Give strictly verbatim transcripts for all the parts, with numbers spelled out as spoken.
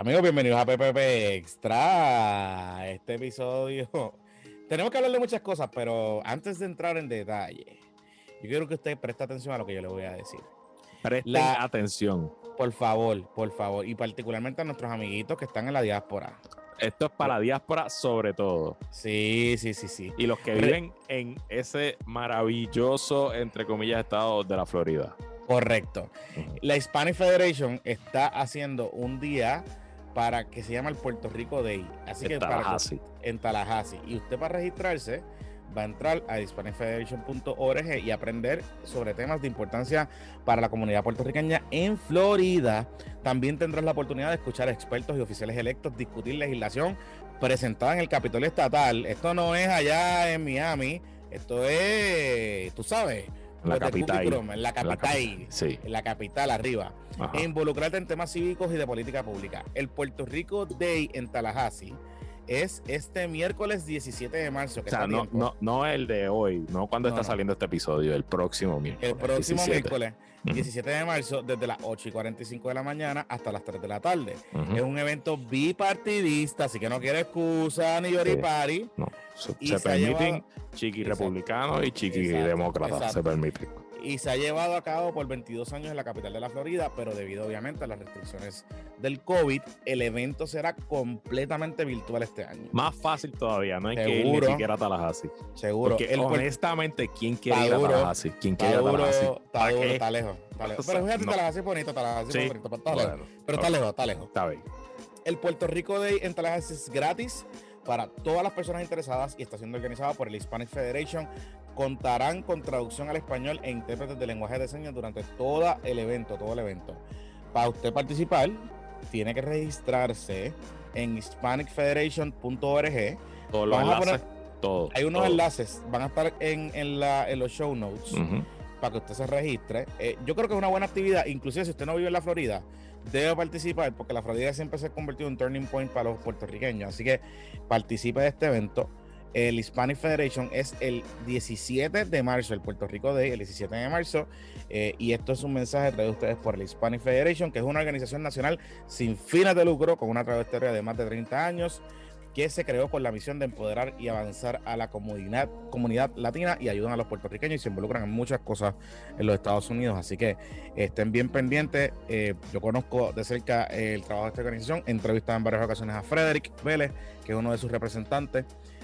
Amigos, bienvenidos a P P P Extra. Este episodio tenemos que hablar de muchas cosas, pero antes de entrar en detalle, yo quiero que usted preste atención a lo que yo le voy a decir. Presten La, atención. Por favor, por favor, y particularmente a nuestros amiguitos que están en la diáspora. Esto es para la diáspora sobre todo. Sí, sí, sí, sí. Y los que Re- viven en ese maravilloso, entre comillas, estado de la Florida. Correcto. Ujú. La Hispanic Federation está haciendo un día para que se llama el Puerto Rico Day. Así En que para Tallahassee. que- en Tallahassee. Y usted para registrarse va a entrar a hispanic federation punto org y aprender sobre temas de importancia para la comunidad puertorriqueña en Florida. También tendrás la oportunidad de escuchar a expertos y oficiales electos discutir legislación presentada en el Capitolio Estatal. Esto no es allá en Miami, esto es, tú sabes, En la pues, de capital. Cookie Crum, en la En la capital, capital, sí. en la capital arriba. Ajá. E involucrarte en temas cívicos y de política pública. El Puerto Rico Day en Tallahassee es este miércoles diecisiete de marzo. Que O sea, está no, tiempo. no, no el de hoy, no cuando No, está no. saliendo este episodio, el próximo miércoles. El próximo diecisiete. miércoles Ujú. diecisiete de marzo, desde las ocho y cuarenta y cinco de la mañana hasta las tres de la tarde. Ujú. Es un evento bipartidista, así que no quiere excusa ni yoripari. No, se, Y se se ha permiten llevado- chiqui Exacto. republicanos y chiqui Exacto, demócratas, exacto. se permiten. Y se ha llevado a cabo por veintidós años en la capital de la Florida, pero debido obviamente a las restricciones del COVID, el evento será completamente virtual este año. Más fácil todavía, no hay que ir ni Seguro. siquiera a Tallahassee. Seguro. Porque El puer- honestamente, ¿quién quiere Está ir a duro, Tallahassee? ¿Quién Está quiere ir a Tallahassee? duro, está ¿Para duro, qué? está lejos, está lejos. O sea, Pero fíjate, no. Tallahassee es bonito, Tallahassee Sí. es bonito, pero está Bueno, lejos. Pero ok. está lejos, está lejos. Está bien. El Puerto Rico Day en Tallahassee es gratis para todas las personas interesadas y está siendo organizado por el Hispanic Federation. Contarán con traducción al español e intérpretes de lenguaje de señas durante todo el evento, todo el evento. Para usted participar, tiene que registrarse en hispanic federation punto org. Todos los Vamos a enlaces, todo. Hay unos todo. enlaces, van a estar en, en, la, en los show notes. Ujú. Para que usted se registre. Eh, yo creo que es una buena actividad, inclusive si usted no vive en la Florida, debe participar porque la Florida siempre se ha convertido en un turning point para los puertorriqueños, así que participe de este evento. El Hispanic Federation es el diecisiete de marzo, el Puerto Rico Day, el diecisiete de marzo, eh, y esto es un mensaje traído a ustedes por el Hispanic Federation, que es una organización nacional sin fines de lucro, con una trayectoria de más de treinta años, que se creó con la misión de empoderar y avanzar a la comunidad, comunidad latina y ayudan a los puertorriqueños y se involucran en muchas cosas en los Estados Unidos. Así que estén bien pendientes. Eh, yo conozco de cerca el trabajo de esta organización. He entrevistado en varias ocasiones a Frederick Vélez, que es uno de sus representantes,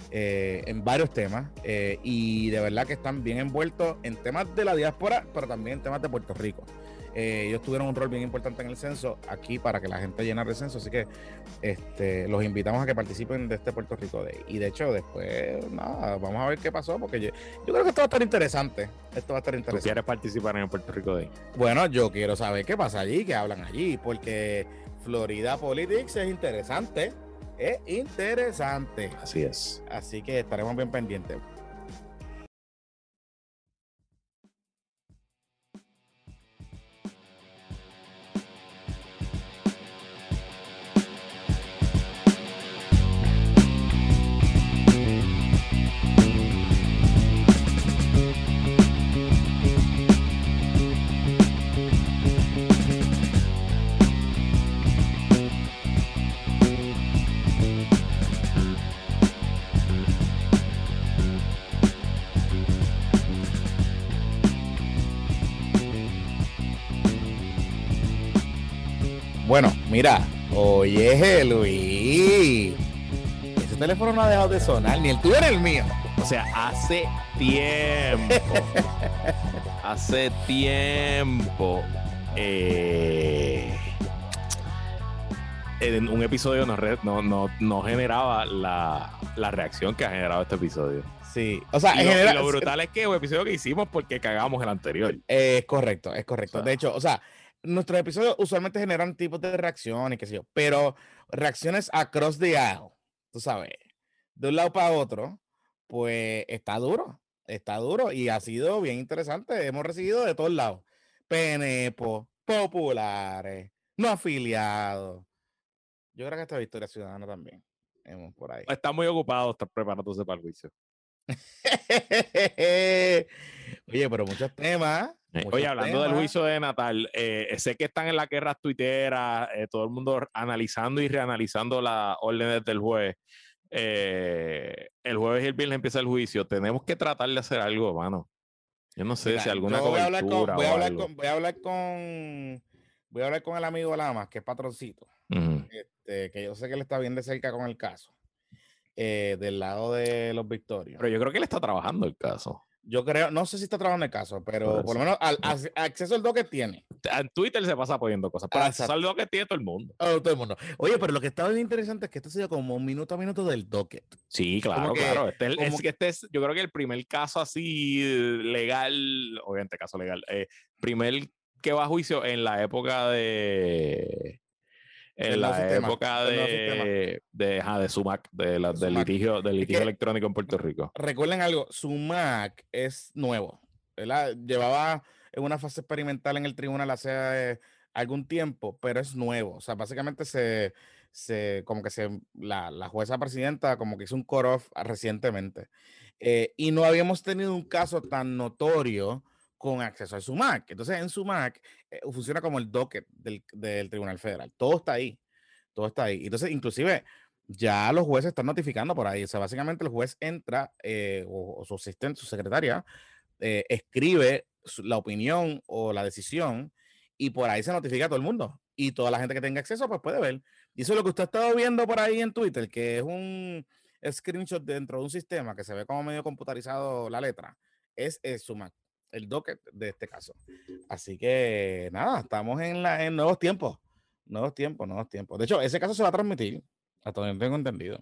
eh, en varios temas. Eh, y de verdad que están bien envueltos en temas de la diáspora, pero también en temas de Puerto Rico. Eh, ellos tuvieron un rol bien importante en el censo aquí para que la gente llenara el censo, así que este, los invitamos a que participen de este Puerto Rico Day. Y de hecho, después, nada, vamos a ver qué pasó, porque yo, yo creo que esto va a estar interesante. Esto va a estar ¿Tú interesante. quieres participar en el Puerto Rico Day? Bueno, yo quiero saber qué pasa allí, qué hablan allí, porque Florida Politics es interesante, es interesante. Así es. Así que estaremos bien pendientes. Bueno, mira, oye, Luis, ese teléfono no ha dejado de sonar, ni el tuyo ni el mío. O sea, hace tiempo, hace tiempo, eh, en un episodio no, re- no, no, no generaba la, la reacción que ha generado este episodio. Sí, o sea, Y en lo, general. y lo brutal es que es un episodio que hicimos porque cagamos el anterior. Eh, es correcto, es correcto. O sea, De hecho, o sea, nuestros episodios usualmente generan tipos de reacciones, qué sé yo, pero reacciones across the aisle, tú sabes, de un lado para otro, pues está duro, está duro y ha sido bien interesante. Hemos recibido de todos lados, P N P, populares, no afiliados. Yo creo que esta Victoria Ciudadana también, hemos por ahí. está muy ocupado, está preparándose para el juicio. Oye, pero muchos temas, Eh, Oye, muchos hablando del temas. juicio de Natal, eh, sé que están en las guerras tuiteras, eh, todo el mundo analizando y reanalizando las órdenes del juez. Eh, el jueves y el viernes empieza el juicio. Tenemos que tratar de hacer algo, mano. Yo no sé si Mira, alguna yo voy a hablar con, cobertura voy a o hablar algo. con, voy a hablar con, voy a hablar con el amigo Lamas, que es patroncito, Ujú. este, que yo sé que él está bien de cerca con el caso, eh, del lado de los Victorios. Pero yo creo que él está trabajando el caso. Yo creo, no sé si está trabajando el caso, Por pero por lo eso. menos al, al- acceso al doque tiene. En Twitter se pasa poniendo cosas, pero Ah, acceso al exacto. lo que tiene todo el mundo. Oh, todo el mundo. Oye, pero lo que estaba bien interesante es que esto ha sido como un minuto a minuto del docket. Sí, Como claro, que, claro. Este es, como es que este es, yo creo que el primer caso así eh, legal, obviamente caso legal, eh, primer que va a juicio en la época de, en del nuevo la sistema, época del nuevo sistema. de, de, ajá, de SUMAC, de la, De del Sumac. litigio, del Es litigio que electrónico en Puerto Rico. recuerden algo, Sumac es nuevo, ¿verdad? Llevaba en una fase experimental en el tribunal hace eh, algún tiempo, pero es nuevo. O sea, básicamente se, se como que se, la, la jueza presidenta como que hizo un cut-off recientemente. Eh, y no habíamos tenido un caso tan notorio con acceso al Sumac. Entonces, en Sumac eh, funciona como el docket del, del Tribunal Federal. Todo está ahí. Todo está ahí. Entonces, inclusive, ya los jueces están notificando por ahí. O sea, básicamente el juez entra eh, o, o, su asistente, su secretaria, eh, escribe su, la opinión o la decisión y por ahí se notifica a todo el mundo. Y toda la gente que tenga acceso, pues puede ver. Y eso es lo que usted ha estado viendo por ahí en Twitter, que es un screenshot dentro de un sistema que se ve como medio computarizado la letra. Es, es Sumac, el docket de este caso. Así que nada, estamos en, la, en nuevos tiempos. Nuevos tiempos, nuevos tiempos. De hecho, ese caso se va a transmitir, hasta donde tengo entendido.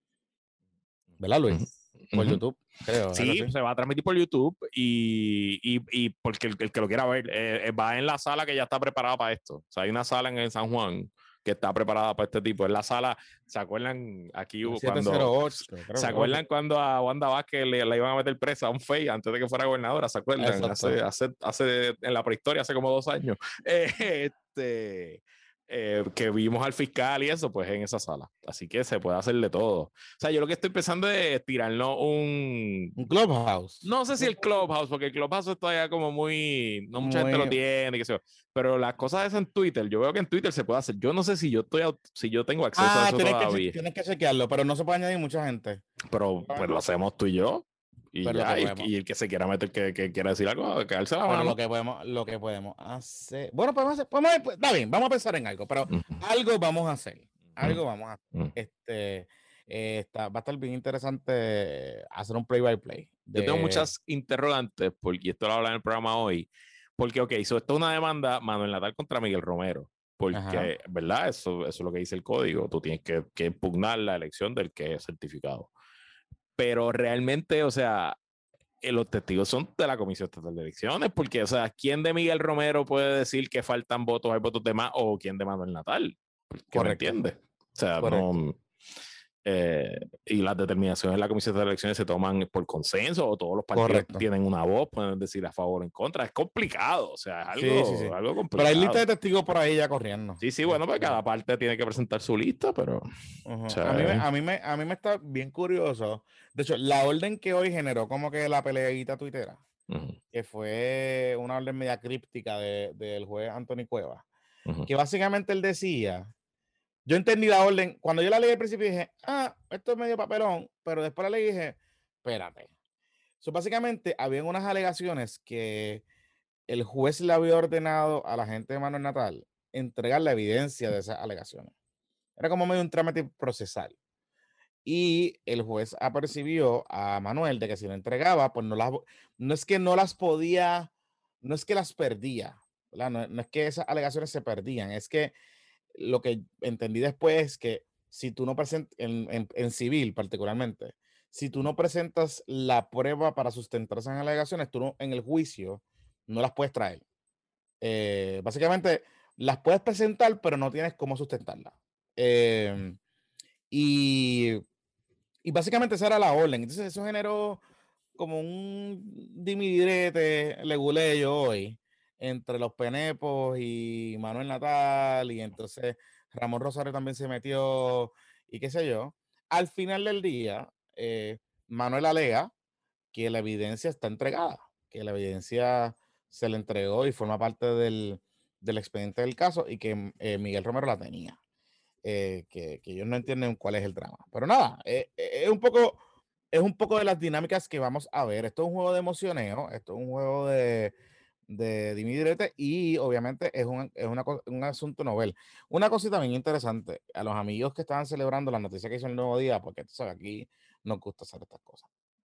¿Verdad, Uh -huh. Luis? Por Uh -huh. YouTube, creo, algo Sí, así. se va a transmitir por YouTube y, y, y porque el, el, que lo quiera ver eh, va en la sala que ya está preparada para esto. O sea, hay una sala en el San Juan que está preparada para este tipo. Es la sala, ¿se acuerdan aquí hubo cuando setecientos ocho, ¿se creo acuerdan que. cuando a Wanda Vázquez le, le iban a meter presa a un fey antes de que fuera gobernadora? ¿Se acuerdan? Hace, Exacto. hace, hace en la prehistoria, hace como dos años. Eh, este Eh, que vimos al fiscal y eso, pues en esa sala. Así que se puede hacer de todo. O sea, yo lo que estoy pensando es tirarnos un... Un Clubhouse. No sé si el Clubhouse, porque el Clubhouse está ya como muy... No mucha gente lo Muy. tiene, qué sé yo. Pero las cosas esas en Twitter, yo veo que en Twitter se puede hacer. Yo no sé si yo, estoy, si yo tengo acceso a Ah, eso tienes que, che- todavía. tienes que chequearlo, pero no se puede añadir mucha gente. Pero pues lo hacemos tú y yo. Y Pero lo que ya, y, podemos. y el que se quiera meter, que, que quiera decir algo, que alce la Pero mano. lo que podemos, lo que podemos hacer. Bueno, podemos hacer. Podemos, pues, está bien, vamos a pensar en algo, pero Uh -huh. algo vamos a hacer. Uh -huh. Algo vamos a hacer. Uh -huh. Este. Eh, está, va a estar bien interesante hacer un play by play. Yo tengo De... muchas interrogantes, porque y esto lo habla en el programa hoy, porque, ok, so esto es una demanda Manuel Natal contra Miguel Romero, Ajá. porque, ¿verdad? Eso, eso es lo que dice el código, tú tienes que, que impugnar la elección del que es certificado. Pero realmente, o sea, eh, los testigos son de la Comisión Estatal de Elecciones, porque, o sea, ¿quién de Miguel Romero puede decir que faltan votos, hay votos de más, o quién de Manuel Natal? Que no Correcto. entiende. O sea, Correcto. no... Eh, y las determinaciones de la Comisión de Elecciones se toman por consenso o todos los partidos Correcto. tienen una voz, pueden decir a favor o en contra. Es complicado, o sea, es algo, Sí, sí, sí. algo Pero hay lista complicado. de testigos por ahí ya corriendo. Sí, sí, bueno, pues Este, cada parte tiene que presentar su lista, pero... uh-huh. O a, mí me, sea, a, mí me, a mí me está bien curioso. De hecho, la orden que hoy generó como que la peleadita tuitera, uh -huh, que fue una orden media críptica de, del juez Anthony Cuevas, uh -huh. que básicamente él decía, yo entendí la orden, cuando yo la leí al principio dije, ah, esto es medio papelón, pero después la leí y dije, espérate. So, básicamente, habían unas alegaciones que el juez le había ordenado a la gente de Manuel Natal entregar la evidencia de esas alegaciones. Era como medio un trámite procesal. Y el juez apercibió a Manuel de que si lo entregaba, pues no las, no es que no las podía, no es que las perdía, ¿verdad? No, no es que esas alegaciones se perdían, es que lo que entendí después es que si tú no presentas, en, en, en civil particularmente, si tú no presentas la prueba para sustentar esas alegaciones, tú no, en el juicio no las puedes traer. Eh, básicamente, las puedes presentar, pero no tienes cómo sustentarlas. Eh, y, y básicamente esa era la orden. Entonces, eso generó como un dimidirete leguleyo hoy entre los penepos y Manuel Natal. Y entonces Ramón Rosario también se metió y qué sé yo. Al final del día, eh, Manuel alega que la evidencia está entregada, que la evidencia se le entregó y forma parte del, del expediente del caso y que eh, Miguel Romero la tenía. Eh, que, que ellos no entienden cuál es el drama. Pero nada, eh, eh, es un poco es un poco de las dinámicas que vamos a ver. Esto es un juego de emocioneo, esto es un juego de, de dime y direte y obviamente es, un, es una, un asunto novel. Una cosita bien interesante, a los amigos que estaban celebrando la noticia que hizo el Nuevo Día, porque tú sabes, aquí nos gusta hacer estas cosas.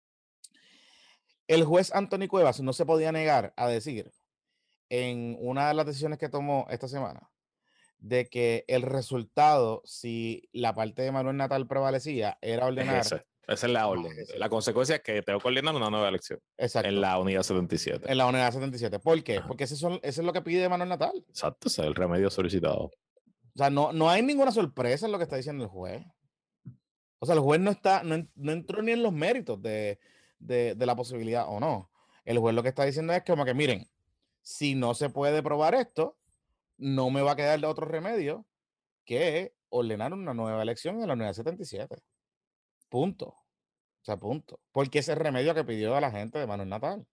El juez Anthony Cuevas no se podía negar a decir en una de las decisiones que tomó esta semana de que el resultado, si la parte de Manuel Natal prevalecía, era ordenar. Es ese. Esa es la orden. Ah, es la consecuencia es que tengo que ordenar una nueva elección. Exacto. En la unidad setenta y siete. En la unidad setenta y siete. ¿Por qué? Ajá. Porque ese, son, ese es lo que pide Manuel Natal. Exacto, ese es el remedio solicitado. O sea, no, no hay ninguna sorpresa en lo que está diciendo el juez. O sea, el juez no, está, no, no entró ni en los méritos de, de, de la posibilidad o no. El juez lo que está diciendo es como que, miren, si no se puede probar esto, no me va a quedar de otro remedio que ordenar una nueva elección en la unidad setenta y siete. Punto. O sea, punto. Porque ese remedio que pidió a la gente de Manuel Natal.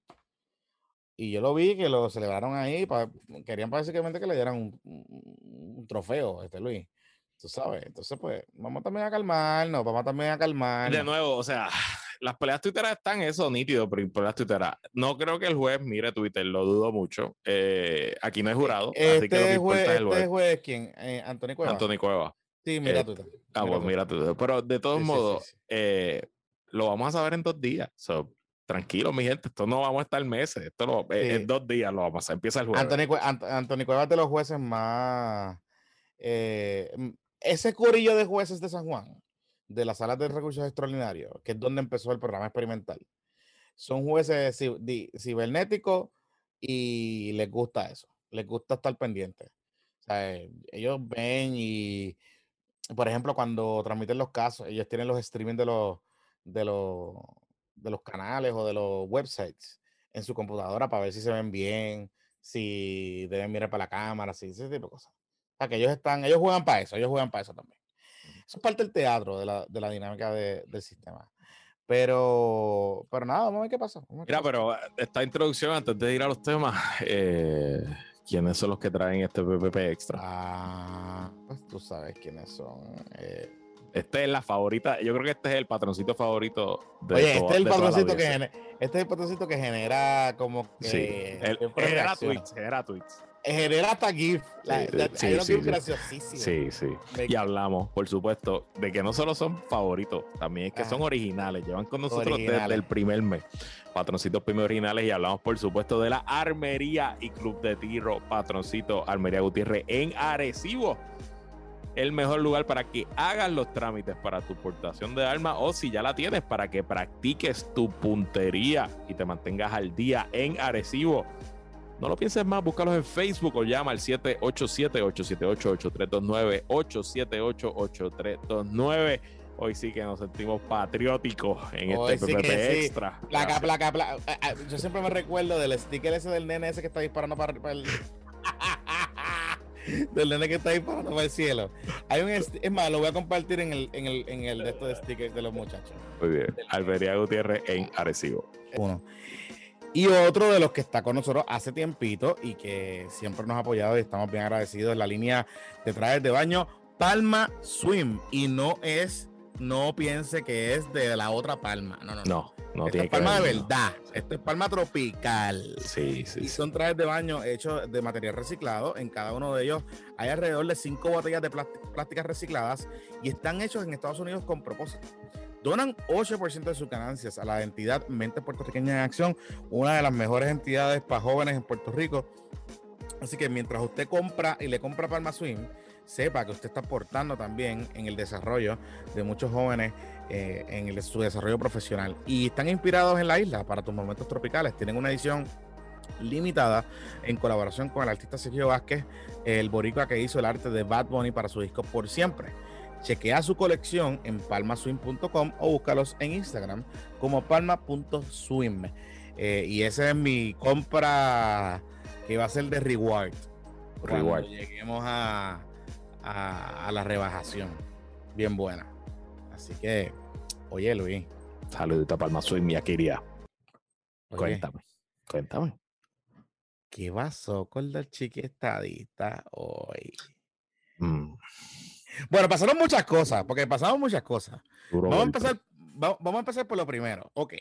Y yo lo vi que lo celebraron ahí. Pa, querían básicamente que le dieran un, un, un trofeo, este Luis. Tú sabes. Entonces, pues, vamos también a calmarnos. Vamos también a calmarnos. De nuevo, o sea, las peleas twitteras están eso nítido, pero peleas twitteras. No creo que el juez mire Twitter, lo dudo mucho. Eh, aquí no hay jurado, este así que lo que juez, importa es el juez. ¿Este juez quién? Eh, ¿Anthony Cueva? Anthony Cueva. Sí, mira eh, Twitter. Ah, mira pues mira Twitter. Pero de todos sí, modos, sí, sí, sí. Eh, lo vamos a saber en dos días. So, tranquilo, mi gente, esto no vamos a estar meses. Esto lo, sí. eh, en dos días lo vamos a hacer. Empieza el jueves. Anthony, Cue Ant Anthony Cueva es de los jueces más... Eh, ese corillo de jueces de San Juan, de las salas de recursos extraordinarios, que es donde empezó el programa experimental, son jueces cibernéticos y les gusta eso, les gusta estar pendientes. O sea, ellos ven y, por ejemplo, cuando transmiten los casos, ellos tienen los streaming de los, de los, de los canales o de los websites en su computadora para ver si se ven bien, si deben mirar para la cámara, si ese tipo de cosas. O sea, que ellos están, ellos juegan para eso, ellos juegan para eso también. Eso es parte del teatro, de la, de la dinámica de, del sistema. Pero, pero nada, vamos a ver qué pasa. Ver qué Mira, pasa. pero esta introducción, antes de ir a los temas, eh, ¿quiénes son los que traen este P P P extra? Ah, pues tú sabes quiénes son. Eh. Este es la favorita, yo creo que este es el patroncito favorito de Oye, todo, este es el de patroncito que genera, este es el patroncito que genera como que sí, el, genera tweets, genera tweets. Genera hasta GIF. La, sí, la, sí, hay unos sí, GIF sí. graciosísimos. Sí, sí. Me... Y hablamos, por supuesto, de que no solo son favoritos, también es que ah, son originales. Llevan con nosotros originales. Desde el primer mes. Patroncitos primero originales. Y hablamos, por supuesto, de la Armería y Club de Tiro Patroncito Armería Gutiérrez en Arecibo. El mejor lugar para que hagas los trámites para tu portación de armas o si ya la tienes, para que practiques tu puntería y te mantengas al día en Arecibo. No lo pienses más, búscalos en Facebook o llama al siete ocho siete, ocho siete ocho, ocho tres dos nueve, ocho siete ocho, ocho tres dos nueve. Hoy sí que nos sentimos patrióticos en Hoy este sí P P P sí. Extra. Placa, placa, placa. Yo siempre me recuerdo del sticker ese del nene ese que está disparando para, para el... del nene que está disparando para el cielo. Hay un es más, lo voy a compartir en el en el en el de estos de stickers de los muchachos. Muy bien. Armería Gutiérrez en Arecibo. Uno. Y otro de los que está con nosotros hace tiempito y que siempre nos ha apoyado y estamos bien agradecidos, la línea de trajes de baño Palma Swim. Y no es, no piense que es de la otra palma. No, no, no. No, no Esto tiene es palma que de verdad. Sí. Esto es palma tropical. Sí, sí. Y sí. son trajes de baño hechos de material reciclado. En cada uno de ellos hay alrededor de cinco botellas de plásticas recicladas y están hechos en Estados Unidos con propósito. Donan ocho por ciento de sus ganancias a la entidad Mente Puertorriqueña en Acción, una de las mejores entidades para jóvenes en Puerto Rico. Así que mientras usted compra y le compra Palma Swim, sepa que usted está aportando también en el desarrollo de muchos jóvenes eh, en el, su desarrollo profesional. Y están inspirados en la isla para tus momentos tropicales. Tienen una edición limitada en colaboración con el artista Sergio Vázquez, el boricua que hizo el arte de Bad Bunny para su disco Por Siempre. Chequea su colección en palma swim punto com o búscalos en Instagram como palma punto swim. Eh, y esa es mi compra que va a ser de reward. Reward. Cuando lleguemos a, a, a la rebajación. Bien buena. Así que, oye, Luis. Saludita Palma Swim, mi querida. Oye, Cuéntame, cuéntame. ¿qué pasó con los chiquistadistas hoy? Mm, Bueno, pasaron muchas cosas, porque pasaron muchas cosas. duro Vamos a golpe. empezar, va- vamos a empezar por lo primero. Ok.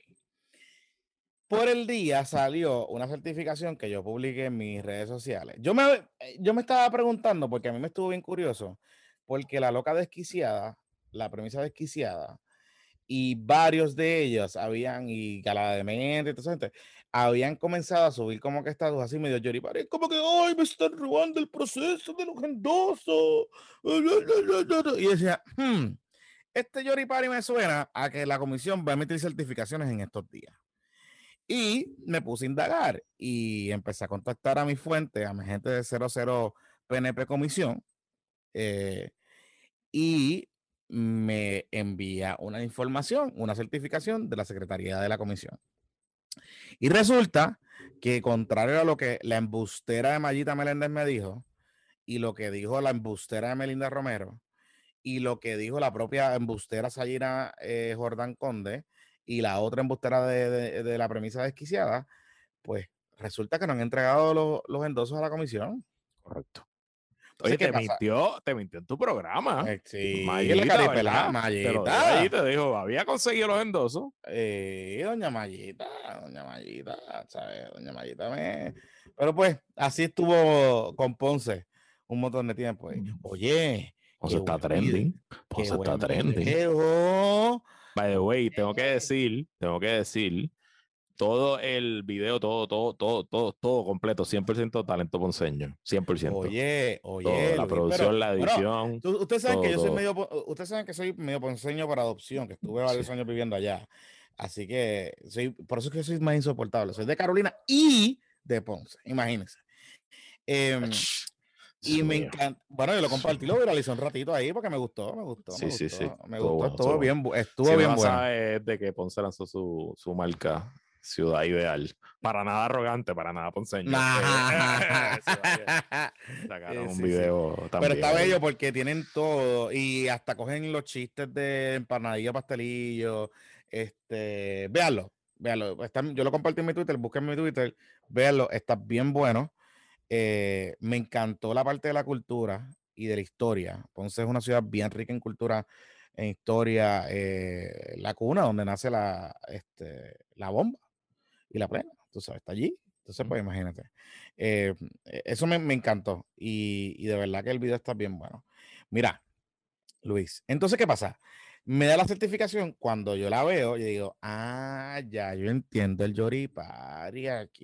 Por el día salió una certificación que yo publiqué en mis redes sociales. Yo me, yo me estaba preguntando, porque a mí me estuvo bien curioso, porque la loca desquiciada, la premisa desquiciada, y varios de ellos habían, y Gala de Mente, y toda esa gente, habían comenzado a subir como que estatus así medio lloripari, como que, ay, me están robando el proceso de los endosos. Y decía, hmm, este lloripari me suena a que la comisión va a emitir certificaciones en estos días. Y me puse a indagar y empecé a contactar a mi fuente, a mi gente de cero cero P N P Comisión, eh, y me envía una información, una certificación de la Secretaría de la Comisión. Y resulta que, contrario a lo que la embustera de Mayita Meléndez me dijo, y lo que dijo la embustera de Melinda Romero, y lo que dijo la propia embustera Sayira eh, Jordán Conde, y la otra embustera de, de, de la premisa desquiciada, pues resulta que no han entregado los, los endosos a la comisión. Correcto. Entonces, Oye, ¿qué te pasa? mintió, te mintió en tu programa. Eh, sí, la Mayita, caripelada, ¿verdad? Te lo dijo allí, Mayita. te dijo, había conseguido los endosos. Eh, doña Mayita, doña Mayita, ¿sabes? Doña Mayita me... Pero pues, así estuvo con Ponce un montón de tiempo. Eh. Oye, Ponce qué está buen video, trending. qué Ponce está buen trending. video. By the way, tengo que Oye. decir, tengo que decir, todo el video, todo, todo, todo, todo, todo completo, cien por ciento talento ponceño, cien por ciento. Oye, Todo, oye, la Luis, pero producción, la bueno, edición, tú- ustedes saben que todo, yo soy todo. medio, po- ustedes saben que soy medio ponceño por adopción, que estuve Sí. varios años viviendo allá. Así que soy, por eso es que soy más insoportable. Soy de Carolina y de Ponce, imagínense. Em, Dios y me mío. encanta, bueno, yo lo compartí, lo viralicé un ratito ahí porque me gustó, me gustó, me Sí, sí, sí. gustó, me Todo gustó, bueno, todo estuvo bueno. bien, bu- estuvo Si no bien la bueno. sabe es de que Ponce lanzó su, su marca Ciudad Ideal. Para nada arrogante, para nada ponceño. Eh, Ciudad Ideal. Sacaron Eh, un sí, sí. video Pero también está ahí. bello porque tienen todo y hasta cogen los chistes de empanadilla, pastelillo. Este, véanlo, véanlo. Están- yo lo compartí en mi Twitter, busquen mi Twitter, véanlo, está bien bueno. Eh, me encantó la parte de la cultura y de la historia. Ponce es una ciudad bien rica en cultura, en historia, eh, la cuna donde nace la, este, la bomba y la plena, tú sabes, está allí. Entonces, pues imagínate. Eh, eso me, me encantó y, y de verdad que el video está bien bueno. Mira, Luis, entonces, ¿qué pasa? Me da la certificación, cuando yo la veo, yo digo, ah, ya, yo entiendo el Yoripari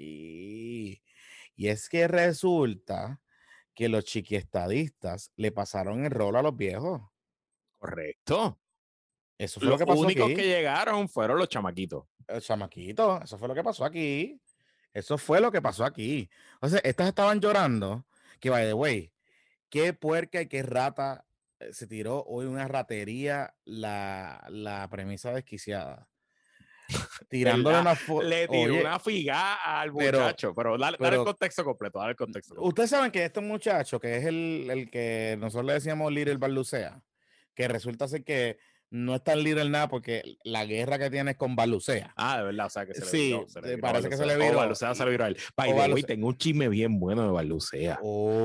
aquí. Y es que resulta que los chiquiestadistas le pasaron el rol a los viejos. Correcto. Eso fue Los lo que pasó únicos que aquí. llegaron fueron los chamaquitos. El chamaquito, eso fue lo que pasó aquí. Eso fue lo que pasó aquí. O sea, estas estaban llorando, que by the way, qué puerca y qué rata eh, se tiró hoy una ratería la, la premisa desquiciada. Tirándole ¿Verdad? una foto, Le tiró oye, una figa al pero, muchacho, pero dale, dale el pero, contexto completo, dale el contexto completo. ustedes saben que este muchacho, que es el, el que nosotros le decíamos Little Barlucea, que resulta ser que no es tan little nada porque la guerra que tiene es con Barlucea. Ah, de verdad, o sea que se le Sí, viró, se le te- viró a parece que se le Barlucea. O viró. Barlucea se le Y, viró a él. By o the way, Barlucea. tengo un chisme bien bueno de Barlucea.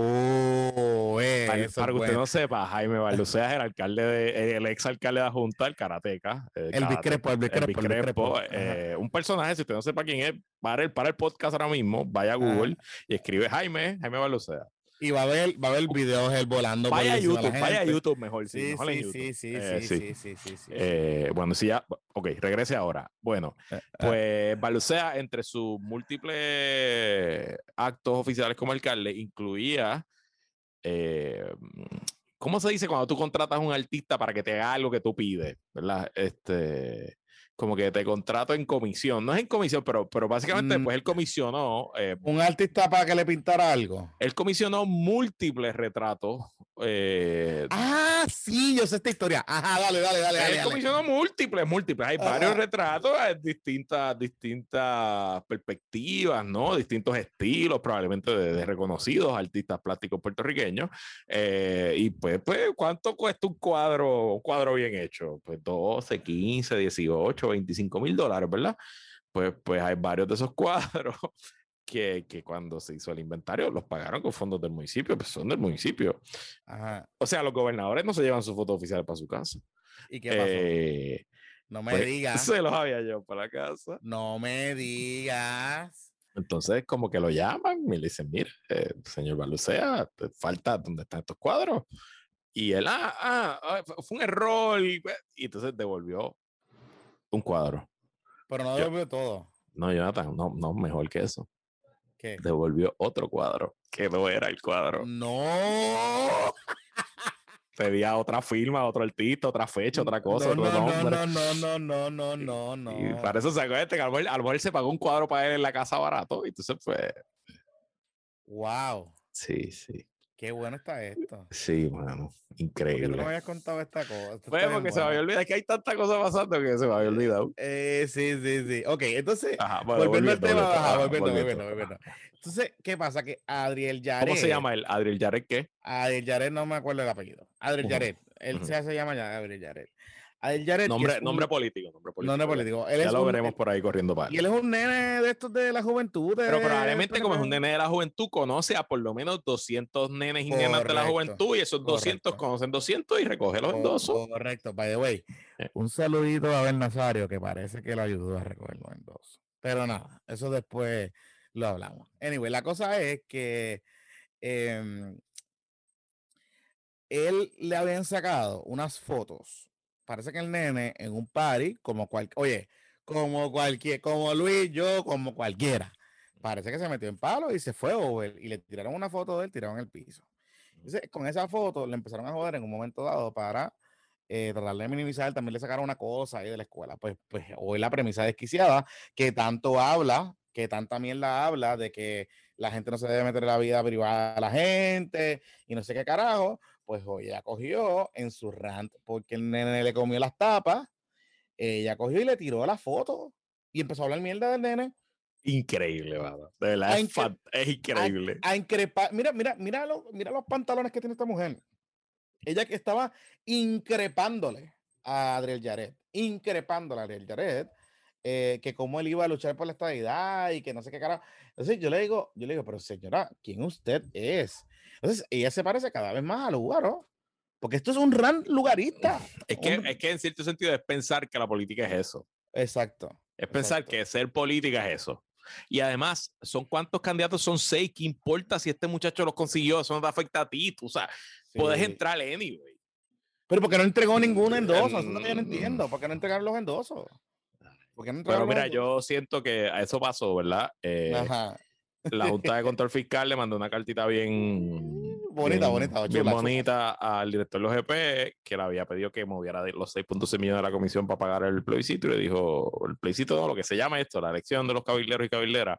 Oh, eh, Para, eso es para que usted bueno. no sepa, Jaime Barlucea es el alcalde de, el ex alcalde de la Junta, el karateca, el El Biscrepo, el karateca, el Biscrepo, el Biscrepo. Biscrepo, eh, un personaje, si usted no sepa quién es, para el, para el podcast ahora mismo, vaya a Google Ajá. y escribe Jaime, Jaime Barlucea. Y va a haber, va a haber videos él volando por Vaya a encima de la YouTube, vaya a gente. YouTube mejor, sí, Sí, mejor en sí, YouTube. sí, sí, Eh, sí, sí. sí, sí, sí, sí, sí. Eh, bueno, sí, ya, ok, regrese ahora. Bueno, Ah, ah, pues Barlucea, entre sus múltiples actos oficiales como alcalde, incluía, eh, ¿cómo se dice cuando tú contratas a un artista para que te haga algo que tú pides? ¿Verdad? Este, como que te contrato en comisión. No es en comisión, pero, pero básicamente mm, después él comisionó, eh, un artista para que le pintara algo. él comisionó múltiples retratos. Eh, Ah, sí, yo sé esta historia. Ajá, dale, dale, dale, dale, Él dale. comisionó múltiples, múltiples. Hay varios Ajá. retratos, eh, distintas, distintas perspectivas, ¿no? Distintos estilos, probablemente de, de reconocidos artistas plásticos puertorriqueños. Eh, y pues, pues, ¿cuánto cuesta un cuadro, un cuadro bien hecho? Pues doce, quince, dieciocho, veinticinco mil dólares, ¿verdad? pues, pues hay varios de esos cuadros que, que cuando se hizo el inventario los pagaron con fondos del municipio, pues son del municipio. Ajá. O sea, los gobernadores no se llevan sus fotos oficiales para su casa. ¿Y qué pasó? Eh, No me pues digas. se los había llevado para la casa. No me digas. Entonces, como que lo llaman y le dicen, mire, eh, señor Balucea, te falta dónde están estos cuadros. Y él, ah, ah, ah, fue un error. Y, y entonces devolvió un cuadro. Pero no Yo, devolvió todo. no, Jonathan, no, no, mejor que eso. ¿Qué? Devolvió otro cuadro, que no era el cuadro. No. Pedía otra firma, otro artista, otra fecha, otra cosa, No, otro no, no, nombre. no, no, no, no, no, no, Y no. para eso sacó este, que a lo mejor, a lo mejor se pagó un cuadro para él en la casa barato. Y entonces, pues, Wow. sí, sí. Qué bueno está esto. Sí, mano, Porque tú no increíble. me habías contado esta cosa. Esto Pues está bien porque se me bueno. había olvidado, es que hay tantas cosas pasando que se me había olvidado. Eh, sí, sí, sí. Ok, entonces, Ajá, bueno, volviendo al volviendo, tema, volviendo, ajá, ajá, volviendo, volviendo. volviendo, volviendo. Ajá. Entonces, ¿qué pasa? Que Adriel ¿Cómo se Yaret, llama él? Adriel Yaret, ¿qué? Adriel Yaret, no me acuerdo el apellido. Adriel Ujú, Yaret, él ujú. se hace llama ya Adriel Yaret. Adriel Yaret, que es Nombre, nombre un, político, nombre no, no es político, ya. político, él Ya es lo un, veremos él- por ahí corriendo para y él. él es un nene de estos de la juventud Pero del probablemente como es un P N P. nene de la juventud, conoce a por lo menos doscientos nenes y nenas de la Correcto, juventud y esos doscientos correcto, conocen doscientos y recoge los co- endosos. correcto. By the way, Eh, un saludito a Abel Nazario, que parece que lo ayudó a recoger los endosos. Pero nada, eso después lo hablamos. Anyway, la cosa es que em, él le habían sacado unas fotos. Parece que el nene en un party, como cual, oye, como cualquier, como Luis, yo, como cualquiera. Parece que se metió en palo y se fue over y le tiraron una foto de él tirado en el piso. Entonces, con esa foto le empezaron a joder en un momento dado para eh, tratar de minimizar. También le sacaron una cosa ahí de la escuela. Pues, pues hoy la premisa desquiciada que tanto habla, que tanta mierda habla de que la gente no se debe meter en la vida privada a la gente y no sé qué carajo, pues hoy ella cogió en su rant porque el nene le comió las tapas, ella cogió y le tiró la foto y empezó a hablar mierda del nene. Increíble, mano. De verdad A, es, incre fan- es a, increíble. a increpar. Mira, mira, mira, lo, mira los pantalones que tiene esta mujer. Ella que estaba increpándole a Adriel Yaret, increpándole a Adriel Yaret, eh, que cómo él iba a luchar por la estabilidad y que no sé qué carajo. Entonces yo le digo, yo le digo, pero señora, ¿quién usted es? Entonces ella se parece cada vez más a Lugaro, porque esto es un gran lugarista. Es que, Un... es que en cierto sentido es pensar que la política es eso. Exacto. Es pensar exacto. que ser política es eso. Y además, ¿son cuántos candidatos? Son seis. ¿Qué importa si este muchacho los consiguió? Eso no te afecta a ti. Tú, o sea, sí. Puedes entrar anyway. Pero ¿por qué no entregó ningún endoso? Eso es lo que yo no entiendo. ¿Por qué no entregaron los endosos? ¿Por qué no Pero entregaron mira, los yo siento que a eso pasó, ¿verdad? Eh, Ajá. La Junta de Control Fiscal le mandó una cartita bien, bonita, bien, bonita, chula, bien bonita chula. al director de los G P, que le había pedido que moviera los seis punto seis millones de la comisión para pagar el plebiscito, y le dijo, el plebiscito no, lo que se llama esto, la elección de los cabilderos y cabilderas,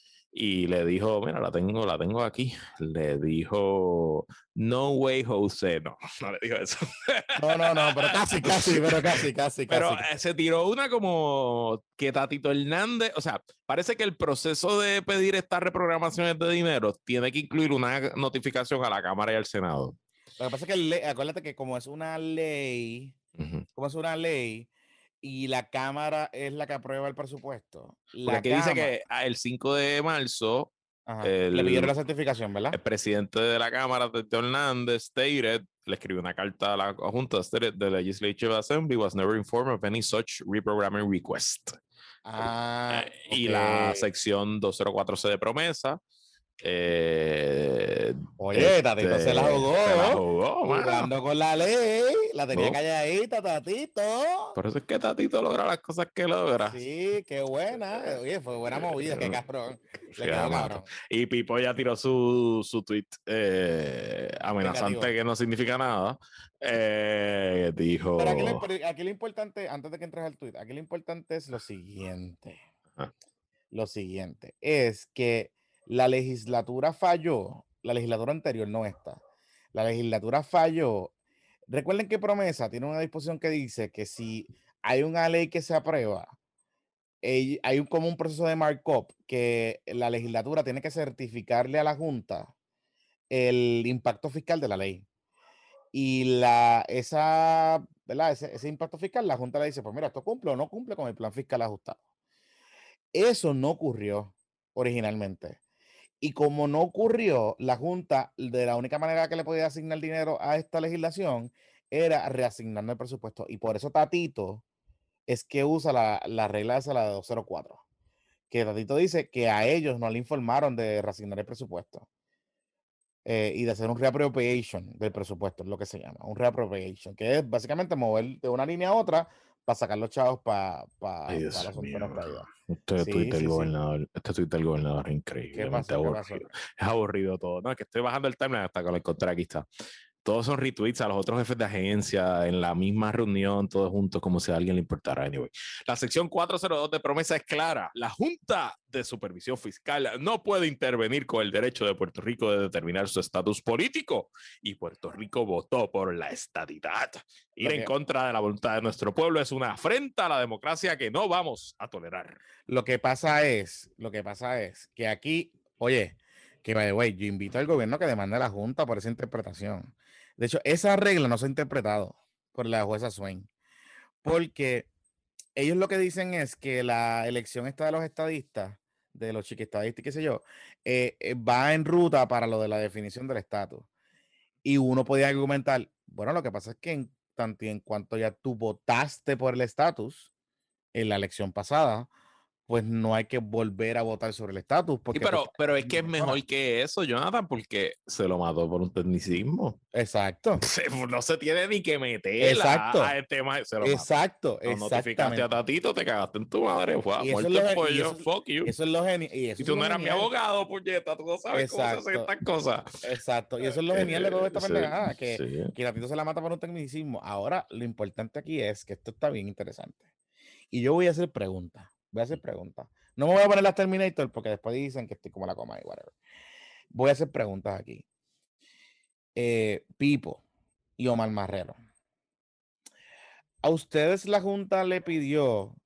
y le dijo, mira, la tengo, la tengo aquí. Le dijo, no way, José. No, no le dijo eso. No, no, no, pero casi, casi, pero casi, casi, Pero casi. eh, se tiró una como que Tatito Hernández, o sea, parece que el proceso de pedir estas reprogramaciones de dinero tiene que incluir una notificación a la Cámara y al Senado. Lo que pasa es que, le, acuérdate que como es una ley, uh-huh. como es una ley, y la Cámara es la que aprueba el presupuesto. La Porque aquí Cámara, dice que el cinco de marzo el, le pidieron la certificación, ¿verdad? El presidente de la Cámara, Tatito Hernández, stated, le escribió una carta a la Junta, stated, the Legislative Assembly was never informed of any such reprogramming request. Ah, eh, okay. Y la sección doscientos cuatro C de promesa. Eh, Oye, este, Tatito se la jugó. Se la jugó, jugando mano. con la ley. La tenía no. calladita, Tatito. Por eso es que Tatito logra las cosas que logra. Sí, qué buena. Oye, fue buena movida, qué cabrón. Le quedó cabrón. Y Pipo ya tiró su, su tweet eh, amenazante Negativo. Que no significa nada. Eh, dijo. Pero aquí lo, aquí lo importante, antes de que entres al tweet, aquí lo importante es lo siguiente. Ah. Lo siguiente es que la legislatura falló, la legislatura anterior no está. La legislatura falló. Recuerden que promesa tiene una disposición que dice que si hay una ley que se aprueba, hay un, como un proceso de markup que la legislatura tiene que certificarle a la Junta el impacto fiscal de la ley. Y la, esa, ¿verdad? Ese, ese impacto fiscal, la Junta le dice, pues mira, esto cumple o no cumple con el plan fiscal ajustado. Eso no ocurrió originalmente. Y como no ocurrió, la Junta, de la única manera que le podía asignar dinero a esta legislación era reasignando el presupuesto. Y por eso Tatito es que usa la, la regla esa, la de doscientos cuatro. Que Tatito dice que a ellos no le informaron de reasignar el presupuesto. Eh, y de hacer un reappropriation del presupuesto, es lo que se llama, un reappropriation, que es básicamente mover de una línea a otra para sacar los chavos para pa, Ay, pa Dios la mío. de estadía. Este tuit Sí, del sí, sí. gobernador, este tuit del gobernador es ¿Qué increíblemente pasó? ¿Qué pasó? aburrido. Es aburrido todo. No, es que estoy bajando el timeline hasta que lo encontré. Aquí está. Todos son retweets a los otros jefes de agencia en la misma reunión, todos juntos, como si a alguien le importara. Anyway, la sección cuatrocientos dos de promesa es clara. La Junta de Supervisión Fiscal no puede intervenir con el derecho de Puerto Rico de determinar su estatus político. Y Puerto Rico votó por la estadidad. Ir Lo en que, contra de la voluntad de nuestro pueblo es una afrenta a la democracia que no vamos a tolerar. lo que pasa es, lo que pasa es que aquí, oye, que by the way, yo invito al gobierno que demande a la Junta por esa interpretación. De hecho, esa regla no se ha interpretado por la jueza Swain, porque ellos lo que dicen es que la elección esta de los estadistas, de los chiquistadistas y qué sé yo, eh, eh, va en ruta para lo de la definición del estatus. Y uno podía argumentar, bueno, lo que pasa es que en, tanto y en cuanto ya tú votaste por el estatus en la elección pasada, pues no hay que volver a votar sobre el estatus Sí, porque tú pero, estás pero es eligiendo que es una persona. mejor que eso, Jonathan, porque se lo mató por un tecnicismo. Exacto, No se tiene ni que meter a, exacto, a el tema, se lo mató. exacto, No notificaste a exactamente. Tatito, te cagaste en tu madre, fue Y eso es muerto lo, el ge- y pollo, eso, fuck you. eso es lo genial, y Y eso es tú lo no eras mi genial. abogado, puñeta, tú no sabes cómo se hacen Exacto, estas cosas. exacto. Y eso es lo genial de toda Eh, esta sí, pendejada, que, sí. que la Tito se la mata por un tecnicismo. Ahora, lo importante aquí es que esto está bien interesante. Y yo voy a hacer preguntas. Voy a hacer preguntas. No me voy a poner las Terminator porque después dicen que estoy como la coma y whatever. Voy a hacer preguntas aquí. Eh, Pipo y Omar Marrero. ¿A ustedes la Junta le pidió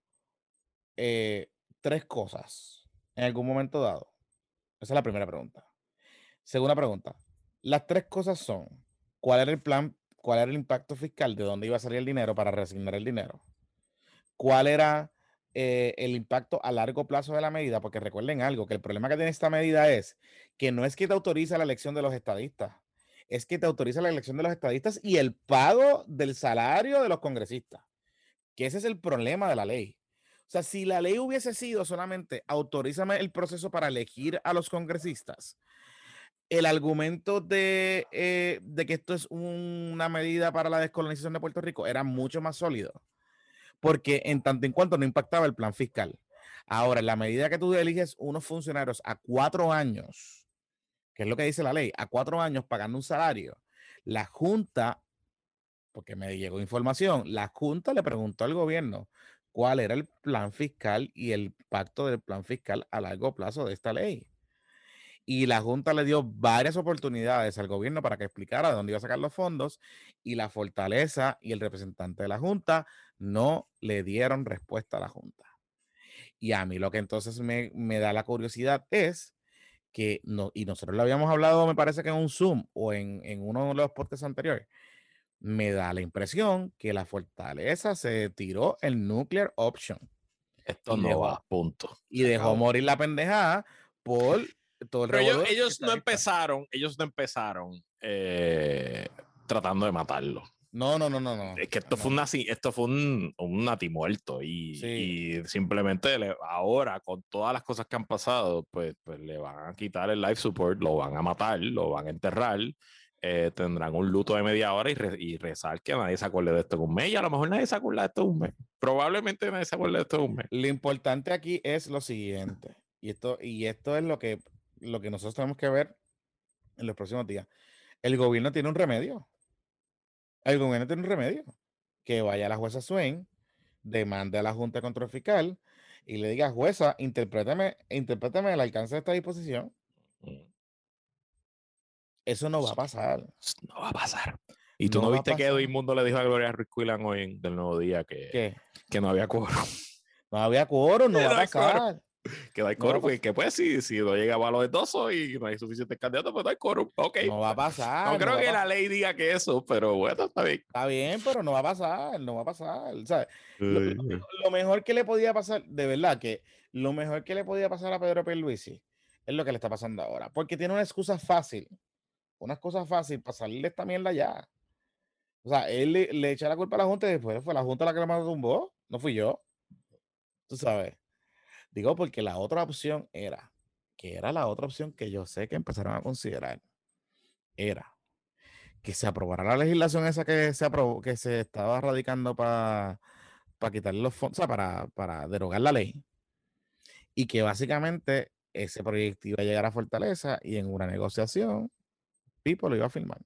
eh, tres cosas en algún momento dado? Esa es la primera pregunta. Segunda pregunta. Las tres cosas son, ¿cuál era el plan, cuál era el impacto fiscal, de dónde iba a salir el dinero para reasignar el dinero? ¿Cuál era eh, el impacto a largo plazo de la medida? Porque recuerden algo, que el problema que tiene esta medida es que no es que te autoriza la elección de los estadistas, es que te autoriza la elección de los estadistas y el pago del salario de los congresistas, que ese es el problema de la ley. O sea, si la ley hubiese sido solamente autorízame el proceso para elegir a los congresistas, el argumento de, eh, de que esto es una medida para la descolonización de Puerto Rico era mucho más sólido, porque en tanto en cuanto no impactaba el plan fiscal. Ahora, en la medida que tú eliges unos funcionarios a cuatro años, que es lo que dice la ley, a cuatro años pagando un salario, la Junta, porque me llegó información, la Junta le preguntó al gobierno cuál era el plan fiscal y el pacto del plan fiscal a largo plazo de esta ley. Y la Junta le dio varias oportunidades al gobierno para que explicara de dónde iba a sacar los fondos y la Fortaleza y el representante de la Junta no le dieron respuesta a la Junta. Y a mí lo que entonces me, me da la curiosidad es que, no, y nosotros lo habíamos hablado, me parece que en un Zoom o en, en uno de los podcasts anteriores, me da la impresión que la Fortaleza se tiró el nuclear option Esto y no dejó, va, punto. y Se dejó acabó. morir la pendejada por todo el Pero ellos, revolver. ellos no empezaron, ellos no empezaron eh, tratando de matarlo. No, no, no, no, no. Es que esto no. fue, una, esto fue un, un natimuerto y, Sí. y simplemente le, ahora con todas las cosas que han pasado, pues, pues le van a quitar el life support, lo van a matar, lo van a enterrar, eh, tendrán un luto de media hora y, re, y rezar que nadie se acuerde de esto en un mes y a lo mejor nadie se acuerda de esto en un mes. Probablemente nadie se acuerde de esto en un mes. Lo importante aquí es lo siguiente, y esto, y esto es lo que, lo que nosotros tenemos que ver en los próximos días. El gobierno tiene un remedio. El gobierno tiene un remedio. Que vaya a la jueza Swain, demande a la Junta de Control Fiscal y le diga, jueza, interprétame, interprétame el alcance de esta disposición. Mm. Eso no va a pasar. No va a pasar. ¿Y tú no, no va viste que Edwin Mundo le dijo a Gloria Ruiz Quillan hoy en del Nuevo Día que, ¿Qué? que no había quórum? No había quórum, no va a pasar. Que no hay No va a quórum, pas- pues, que pues si, si no llega a los endosos y no hay suficientes candidatos, pues no hay quórum. Ok. no va a No pasar, no creo va a que la pasar. ley diga que eso, pero bueno, está bien. Está bien, pero no va a pasar, no va a pasar. ¿Sabes? Lo, lo- Ay, ay. lo mejor que le podía pasar, de verdad, que lo mejor que le podía pasar a Pedro Pierluisi es lo que le está pasando ahora, porque tiene una excusa fácil, una excusa fácil para salir de esta mierda ya. O sea, él le, le echa la culpa a la Junta y después fue la Junta la que me tumbó, no fui yo, tú sabes. Digo, porque la otra opción era, que era la otra opción que yo sé que empezaron a considerar, era que se aprobara la legislación esa que se aprobó, que se estaba radicando para para quitarle los fondos, o sea, para, para derogar la ley, y que básicamente ese proyecto iba a llegar a Fortaleza y en una negociación, Pipo lo iba a firmar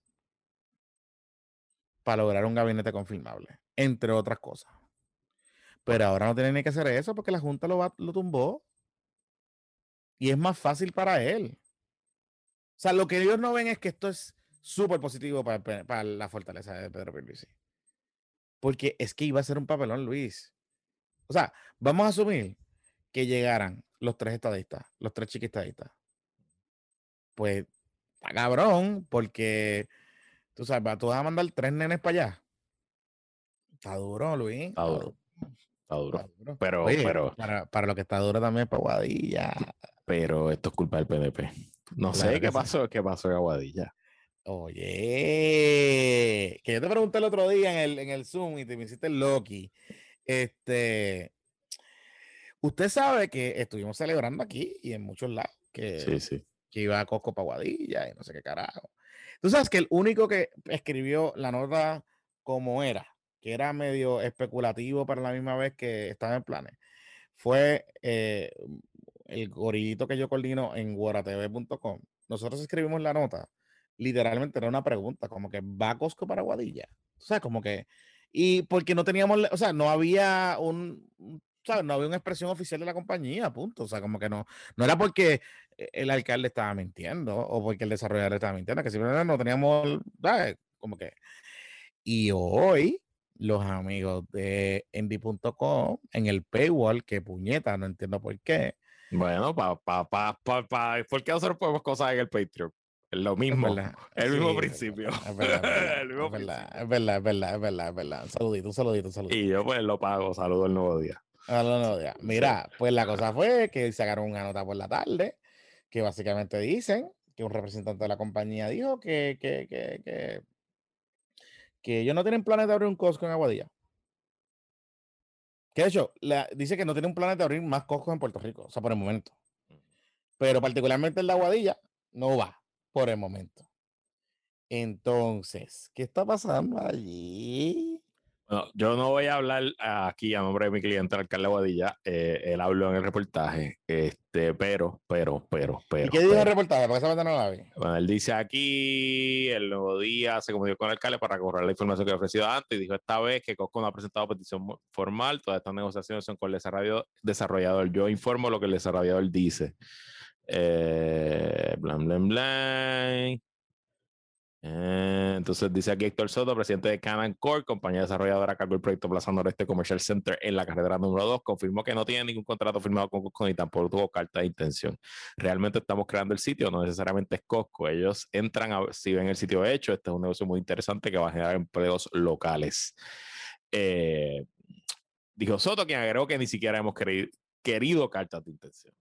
para lograr un gabinete confirmable, entre otras cosas. Pero ahora no tiene ni que hacer eso porque la Junta lo, va, lo tumbó y es más fácil para él. O sea, lo que ellos no ven es que esto es súper positivo para, para la Fortaleza de Pedro Pierluisi. Porque es que iba a ser un papelón, Luis. O sea, vamos a asumir que llegaran los tres estadistas, los tres chiquistadistas. Pues está cabrón, porque tú sabes, tú vas a mandar tres nenes para allá. Está duro, Luis. Está Está duro, duro. está duro. Está duro. Pero, Oye, pero, para, para lo que está duro también es para Guadilla. pero esto es culpa del P N P. No sé Claro qué que sí. pasó, qué pasó en Aguadilla. Oye, que yo te pregunté el otro día en el, en el Zoom y te me hiciste el Loki. Este, usted sabe que estuvimos celebrando aquí y en muchos lados que, Sí, sí. que iba a Cosco para Guadilla y no sé qué carajo. Tú sabes que el único que escribió la nota como era, que era medio especulativo para la misma vez que estaba en planes, fue eh, el gorillito que yo coordino en guaratv punto com. Nosotros escribimos la nota, literalmente era una pregunta, como que ¿va a Costco para Guadilla? O sea, como que, y porque no teníamos, o sea, no había un, ¿sabes? No había una expresión oficial de la compañía, punto. O sea, como que no, no era porque el alcalde estaba mintiendo o porque el desarrollador estaba mintiendo, que simplemente no teníamos, ¿sabes? Como que, y hoy los amigos de endy punto com en el paywall, que puñeta, no entiendo por qué. Bueno, pa, pa, pa, pa, pa, ¿por qué nosotros podemos cosas en el Patreon? Es lo Es mismo, verdad, el sí, mismo es principio. verdad, es verdad, es verdad, El es mismo verdad, principio. es verdad, es verdad, es verdad, es verdad. Un saludito, un saludito, un saludito. Y yo pues lo pago, saludo el nuevo día. Ah, no, no, ya. Sí. Mira, pues la cosa fue que sacaron una nota por la tarde que básicamente dicen que un representante de la compañía dijo que, que, que, que, que ellos no tienen planes de abrir un Costco en Aguadilla. Que de hecho, la, dice que no tienen planes de abrir más Costco en Puerto Rico, o sea, por el momento. Pero particularmente el de Aguadilla no va por el momento. Entonces, ¿qué está pasando allí? Bueno, yo no voy a hablar aquí a nombre de mi cliente, el alcalde Guadilla. Eh, él habló en el reportaje, este, pero, pero, pero, ¿Y pero, qué dijo el pero. reportaje? Porque esa parte no la vi. Bueno, él dice aquí, el nuevo día se comunicó con el alcalde para corroborar la información que había ofrecido antes y dijo esta vez que Costco no ha presentado petición formal, todas estas negociaciones son con el desarrollador. desarrollador. Yo informo lo que el desarrollador dice. Eh, blan, blan, blan. Eh, entonces dice aquí Héctor Soto, presidente de Canaan Corp, compañía desarrolladora a cargo del proyecto Plaza Noreste Commercial Center en la carretera número dos, confirmó que no tiene ningún contrato firmado con Costco ni tampoco tuvo carta de intención. Realmente estamos creando el sitio, no necesariamente es Costco. Ellos entran a si ven el sitio hecho. Este es un negocio muy interesante que va a generar empleos locales. Eh, dijo Soto, quien agregó que ni siquiera hemos querido, querido cartas de intención.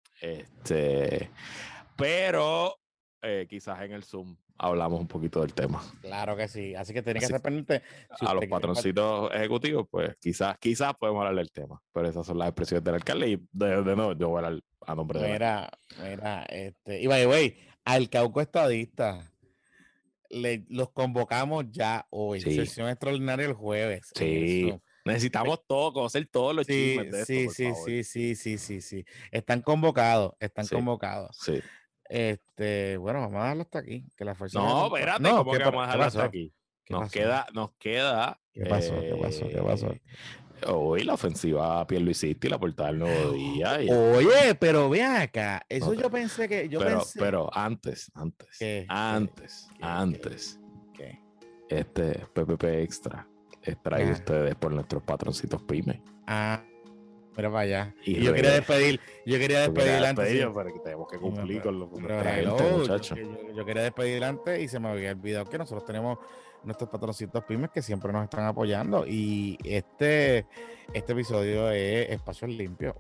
Este, pero eh, quizás en el Zoom hablamos un poquito del tema. Claro que sí. Así que tiene que Así estar pendiente. Si a los usted quiere, patroncitos ejecutivos, pues quizás, quizás podemos hablar del tema, pero esas son las expresiones del alcalde y de, de nuevo yo voy a hablar a nombre de la. mira, mira, este, y by the way, al Cauco Estadista le, los convocamos ya hoy. Sí, Sesión extraordinaria el jueves en el sí. Zoom. Necesitamos todo, conocer todos los Sí, chismes de esto, sí, por sí, favor. sí, sí, sí, sí, sí. Están convocados, están Sí, convocados. sí. Este, bueno, vamos a dejarlo hasta aquí. Que la fuerza No, nos acompañe. espérate, No, ¿cómo ¿qué, que vamos a qué dejarlo hasta pasó? aquí? ¿Qué Nos pasó? queda, nos queda ¿Qué pasó? ¿Qué pasó? ¿Qué pasó? eh, hoy la ofensiva a Pierluisi y la portada del Nuevo Día. Y Oye, pero vean acá. Eso no te- yo pensé que, yo pero, pensé pero antes, antes, que, que, antes, que, antes, que, este P P P Extra es traído a ah, ustedes por nuestros patroncitos pyme. ah, Mira para allá. Y Y yo quería despedir, yo quería Tú querías despedir antes. despedir, sí. pero que tenemos que cumplir con lo que Pero nuestra hello, gente, yo, muchacho. yo- yo quería despedir antes y se me había olvidado que nosotros tenemos nuestros patroncitos pymes que siempre nos están apoyando. Y este, este episodio es Espacios Limpios.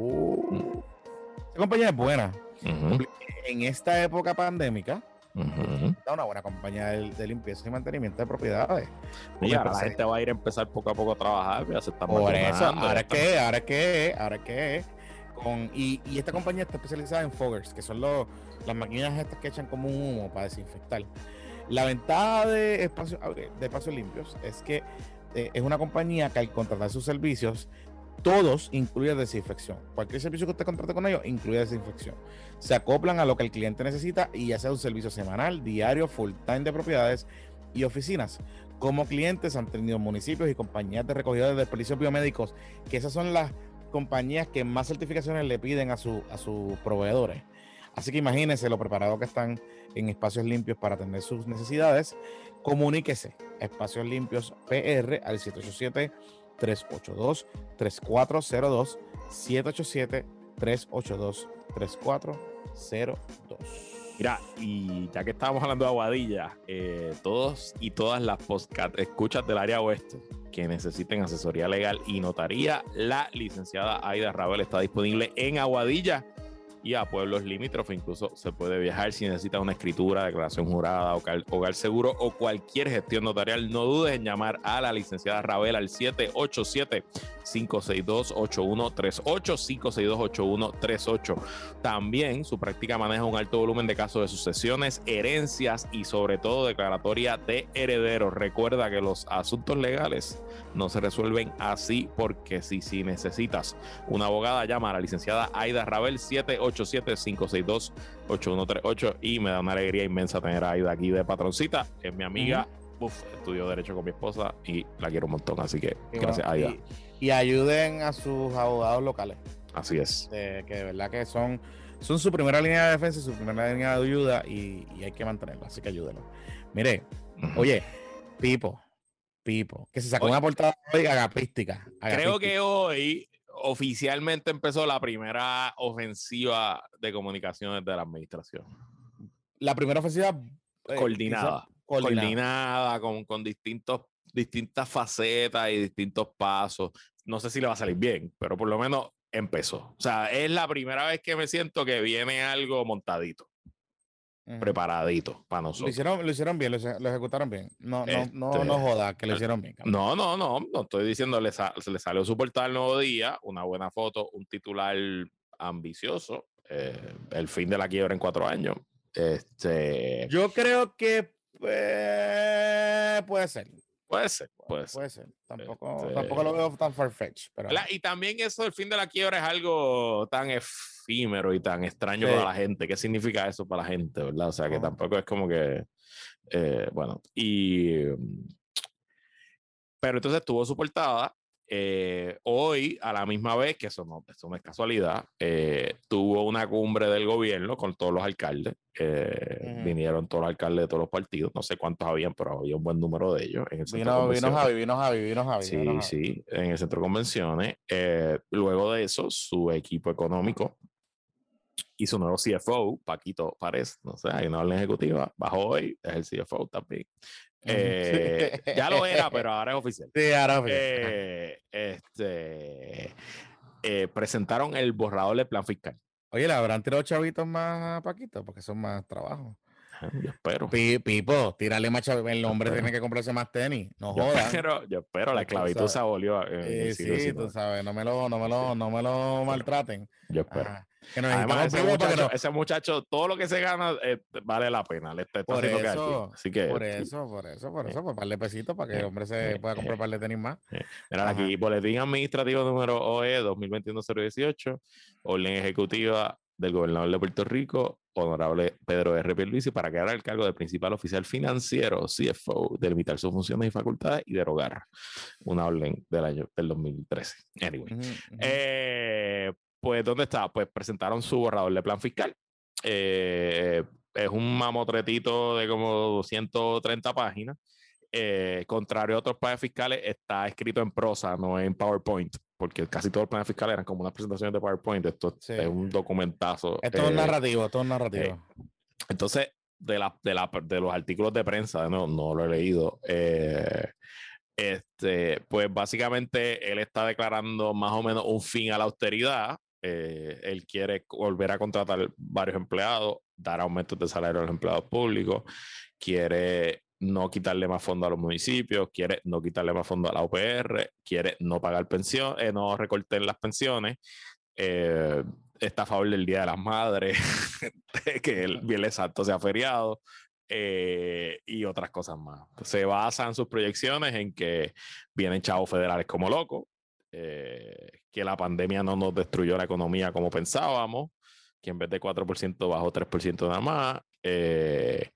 Uh, esta compañía es buena. Ujú, En esta época pandémica, ujú. está una buena compañía de, de limpieza y mantenimiento de propiedades. Y Porque ahora la pues, gente va a ir a empezar poco a poco a trabajar, ya se están por eso, vacunando, ahora ya es que, ahora es que, ahora es que, con, y, y esta compañía está especializada en foggers, que son los, las máquinas estas que echan como un humo para desinfectar. La ventaja de espacios, de espacios limpios es que eh, es una compañía que al contratar sus servicios, todos incluyen desinfección. Cualquier servicio que usted contrate con ellos incluye desinfección. Se acoplan a lo que el cliente necesita y ya sea un servicio semanal, diario, full time de propiedades y oficinas. Como clientes han tenido municipios y compañías de recogida de desperdicios biomédicos, que esas son las compañías que más certificaciones le piden a, su, a sus proveedores. Así que imagínense lo preparados que están en espacios limpios para atender sus necesidades. Comuníquese a Espacios Limpios P R al siete ocho siete, tres ocho dos, tres cuatro cero dos, siete ocho siete, tres ocho dos, tres cuatro cero dos. Mira, y ya que estábamos hablando de Aguadilla, eh, todos y todas las podcast escuchas del área oeste que necesiten asesoría legal y notaría, la licenciada Aida Rabel está disponible en Aguadilla y a pueblos limítrofes. Incluso se puede viajar si necesita una escritura, declaración jurada, hogar, hogar seguro o cualquier gestión notarial. No dudes en llamar a la licenciada Rabel al siete ocho siete, cinco seis dos, ocho uno tres ocho, cinco seis dos, ocho uno tres ocho. También su práctica maneja un alto volumen de casos de sucesiones, herencias y sobre todo declaratoria de herederos. Recuerda que los asuntos legales no se resuelven así porque si, si necesitas una abogada, llama a la licenciada Aida Rabel siete ocho siete, cinco seis dos, ocho uno tres ocho y me da una alegría inmensa tener a Aida aquí de patroncita. Es mi amiga, uh-huh. Uf, estudio Derecho con mi esposa y la quiero un montón, así que y gracias bueno, Aida. Y, y ayuden a sus abogados locales. Así es. De, que de verdad que son, son su primera línea de defensa y su primera línea de ayuda y, y hay que mantenerla, así que ayúdenlo. Mire, uh-huh. Oye, Pipo, Pipo, que se sacó hoy, una portada hoy agapística, agapística. Creo que hoy oficialmente empezó la primera ofensiva de comunicaciones de la administración. La primera ofensiva eh, coordinada, coordinada, coordinada con, con distintos, distintas facetas y distintos pasos. No sé si le va a salir bien, pero por lo menos empezó. O sea, es la primera vez que me siento que viene algo montadito. Uh-huh. Preparadito para nosotros. Lo hicieron, lo hicieron bien, lo, lo ejecutaron bien. No, no, este, no, no joda que lo hicieron bien. Cabrón. No, no, no, no estoy diciendo, le, sa le salió su portal el Nuevo Día, una buena foto, un titular ambicioso, eh, el fin de la quiebra en cuatro años. Este... Yo creo que eh, puede ser. Puede ser, puede ser. Puede ser. Tampoco, este... tampoco lo veo tan farfetch. Pero... Y también eso del fin de la quiebra es algo tan efímero y tan extraño sí. Para la gente. ¿Qué significa eso para la gente, verdad? O sea, que oh. tampoco es como que... Eh, bueno, y... Pero entonces tuvo su portada. Eh, hoy, a la misma vez, que eso no, eso no es casualidad, eh, tuvo una cumbre del gobierno con todos los alcaldes. Eh, uh-huh. Vinieron todos los alcaldes de todos los partidos. No sé cuántos habían, pero había un buen número de ellos. En el vino, vino Javi, vino Javi, vino Javi. Sí, vino Javi. sí, en el centro de convenciones. Eh, luego de eso, su equipo económico y su nuevo C F O, Paquito Párez, no sé, hay una orden ejecutiva, bajó hoy, es el C F O también. Eh, ya lo era, pero ahora es oficial. Sí, ahora es oficial. Eh, este, eh, presentaron el borrador del plan fiscal. Oye, ¿le habrán tirado chavitos más a Paquito? Porque son más trabajo. Yo espero. Pipo, tírale más chavitos. El hombre tiene que comprarse más tenis. No jodas. Pero yo espero, la esclavitud se abolió. En eh, el sí, tú sabes, no me lo, no me lo, no me lo maltraten. Yo espero. Ajá. Que nos Además, ese muchacho, no... ese muchacho, todo lo que se gana eh, vale la pena. Le está por haciendo eso, que Así que, por eso, por eso, por eso, por darle pesitos para que el hombre se eh, pueda comprar eh, par de tenis más. Eh. Mira, aquí, boletín administrativo número O E dos mil veintiuno cero dieciocho, orden ejecutiva del gobernador de Puerto Rico, honorable Pedro R. Pierluisi, para quedar al cargo del principal oficial financiero, C F O, delimitar sus funciones y facultades y derogar una orden del año del dos mil trece. Anyway. Uh-huh, uh-huh. Eh, pues, ¿dónde está? Pues presentaron su borrador de plan fiscal. Eh, es un mamotretito de como ciento treinta páginas. Eh, contrario a otros planes fiscales, está escrito en prosa, no en PowerPoint. porque casi todos los planes fiscales eran como unas presentaciones de PowerPoint. Esto sí. es un documentazo. Esto eh, es un narrativo, esto es un narrativo. Eh, entonces, de, la, de, la, de los artículos de prensa, no, no lo he leído, eh, este, pues básicamente él está declarando más o menos un fin a la austeridad. Eh, él quiere volver a contratar varios empleados, dar aumentos de salario a los empleados públicos, quiere no quitarle más fondos a los municipios, quiere no quitarle más fondos a la U P R, quiere no pagar pensiones, eh, no recortar las pensiones, eh, está a favor del Día de las Madres, de que el Viernes Santo sea feriado, eh, y otras cosas más. Se basan sus proyecciones en que vienen chavos federales como locos, eh, que la pandemia no nos destruyó la economía como pensábamos, que en vez de cuatro por ciento bajó tres por ciento nada más, eh,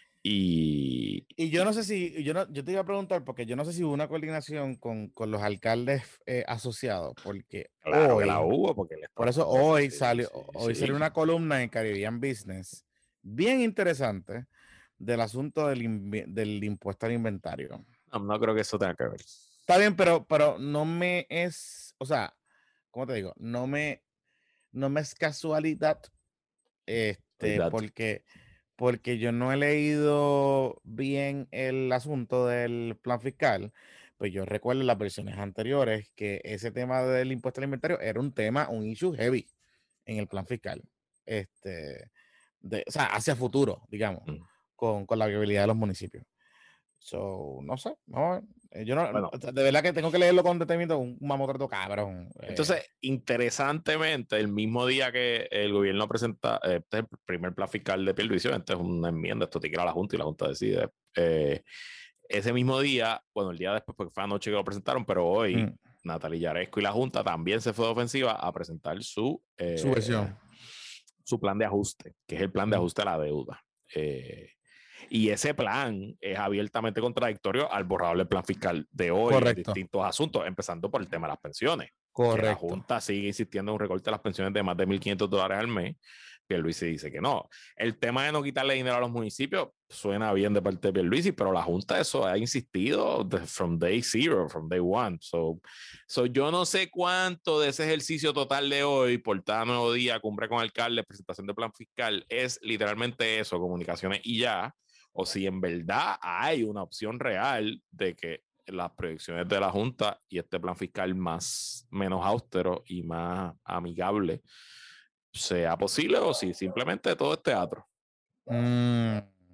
y, y yo no sé si, yo, no, yo te iba a preguntar, porque yo no sé si hubo una coordinación con, con los alcaldes eh, asociados, porque claro hoy, que la hubo, porque por eso hoy sí, salió, sí, hoy sí. salió una columna en Caribbean Business bien interesante del asunto del, del impuesto al inventario. No, no creo que eso tenga que ver. Está bien, pero, pero no me es, o sea, ¿cómo te digo? No me, no me es casualidad, este, porque, porque yo no he leído bien el asunto del plan fiscal. Pues yo recuerdo en las versiones anteriores que ese tema del impuesto al inventario era un tema, un issue heavy en el plan fiscal. Este, de, o sea, hacia futuro, digamos, mm. con, con la viabilidad de los municipios. So, no sé, no, yo no, bueno, de verdad que tengo que leerlo con detenimiento, un mamotreto cabrón. Entonces, eh. interesantemente, el mismo día que el gobierno presenta, eh, este es el primer plan fiscal de Pierluisi, este es una enmienda, esto tiene que ir a la Junta y la Junta decide. Eh, ese mismo día, bueno, el día después, porque fue anoche que lo presentaron, pero hoy mm. Natalia Yaresco y la Junta también se fue de ofensiva a presentar su, eh, su versión, su plan de ajuste, que es el plan mm. de ajuste a la deuda. Eh, Y ese plan es abiertamente contradictorio al borrable plan fiscal de hoy. Correcto. En distintos asuntos, empezando por el tema de las pensiones. Correcto. Que la Junta sigue insistiendo en un recorte de las pensiones de más de mil quinientos dólares al mes. Pierluisi dice que no. El tema de no quitarle dinero a los municipios suena bien de parte de Pierluisi, pero la Junta eso ha insistido de, from day zero, from day one. So, so yo no sé cuánto de ese ejercicio total de hoy, portada Nuevo Día, cumbre con alcalde, presentación de plan fiscal, es literalmente eso, comunicaciones y ya, o si en verdad hay una opción real de que las proyecciones de la Junta y este plan fiscal más menos austero y más amigable sea posible, o si simplemente todo es teatro. Mm.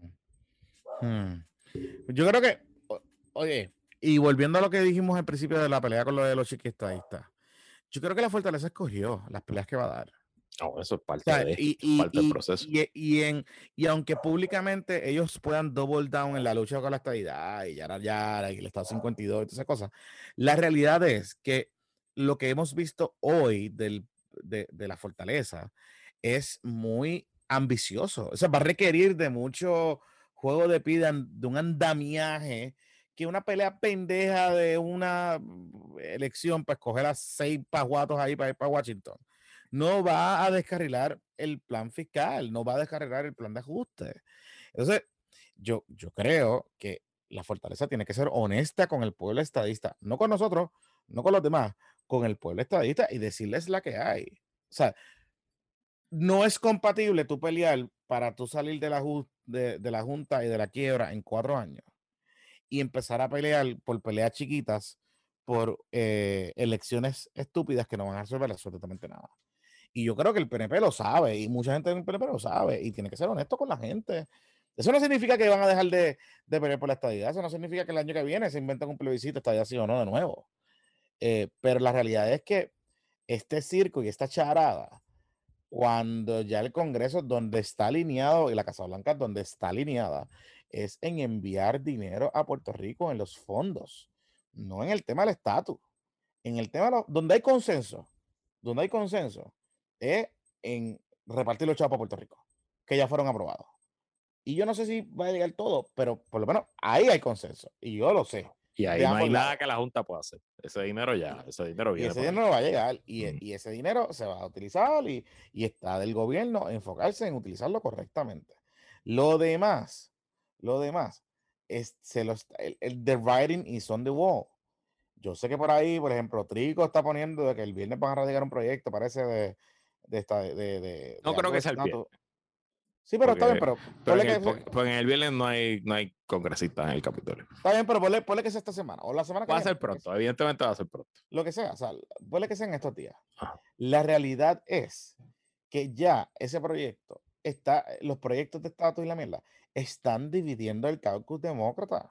Hmm. Yo creo que, oye, y volviendo a lo que dijimos al principio de la pelea con lo de los chiquistadistas, yo creo que la Fortaleza escogió las peleas que va a dar. No, eso es parte, o sea, de, y, y, parte y, del proceso. Y, y, en, y aunque públicamente ellos puedan double down en la lucha con la estadidad y yara yara y el Estado cincuenta y dos y todas esas cosas, la realidad es que lo que hemos visto hoy del, de, de la Fortaleza es muy ambicioso. O sea, va a requerir de mucho juego de pida, de un andamiaje, que una pelea pendeja de una elección para escoger a seis pajuatos ahí para ir para Washington no va a descarrilar el plan fiscal, no va a descarrilar el plan de ajuste. Entonces, yo, yo creo que la Fortaleza tiene que ser honesta con el pueblo estadista, no con nosotros, no con los demás, con el pueblo estadista y decirles la que hay. O sea, no es compatible tú pelear para tú salir de la, de, de la Junta y de la quiebra en cuatro años y empezar a pelear por peleas chiquitas, por eh, elecciones estúpidas que no van a resolver absolutamente nada. Y yo creo que el P N P lo sabe y mucha gente del P N P lo sabe y tiene que ser honesto con la gente. Eso no significa que van a dejar de, de pelear por la estadidad. Eso no significa que el año que viene se inventan un plebiscito, estadidad sí o no de nuevo. Eh, pero la realidad es que este circo y esta charada, cuando ya el Congreso donde está alineado y la Casa Blanca donde está alineada, es en enviar dinero a Puerto Rico en los fondos, no en el tema del estatus. En el tema, donde hay consenso, donde hay consenso, es en repartir los chavos para Puerto Rico, que ya fueron aprobados. Y yo no sé si va a llegar todo, pero por lo menos ahí hay consenso. Y yo lo sé. Y ahí no hay nada que la Junta pueda hacer. Ese dinero ya, ese dinero viene. Y ese dinero va a llegar. Y, mm. y ese dinero se va a utilizar y, y está del gobierno enfocarse en utilizarlo correctamente. Lo demás, lo demás, es, se los, el, el the writing is on the wall. Yo sé que por ahí, por ejemplo, Trico está poniendo de que el viernes van a radicar un proyecto, parece, de, de, esta, de, de, No de creo algo de que sea el viernes, estatus. Sí, pero está bien, porque, pero pero ponle en que el, porque en el viernes no hay, no hay congresistas en el Capitolio. está bien, pero ponle, ponle que sea esta semana o la semana que Va a viene, ser pronto, evidentemente va a ser pronto. lo que sea, o sea, ponle que sean estos días. Ajá. La realidad es que ya ese proyecto está, los proyectos de estatus y la mierda están dividiendo el caucus demócrata.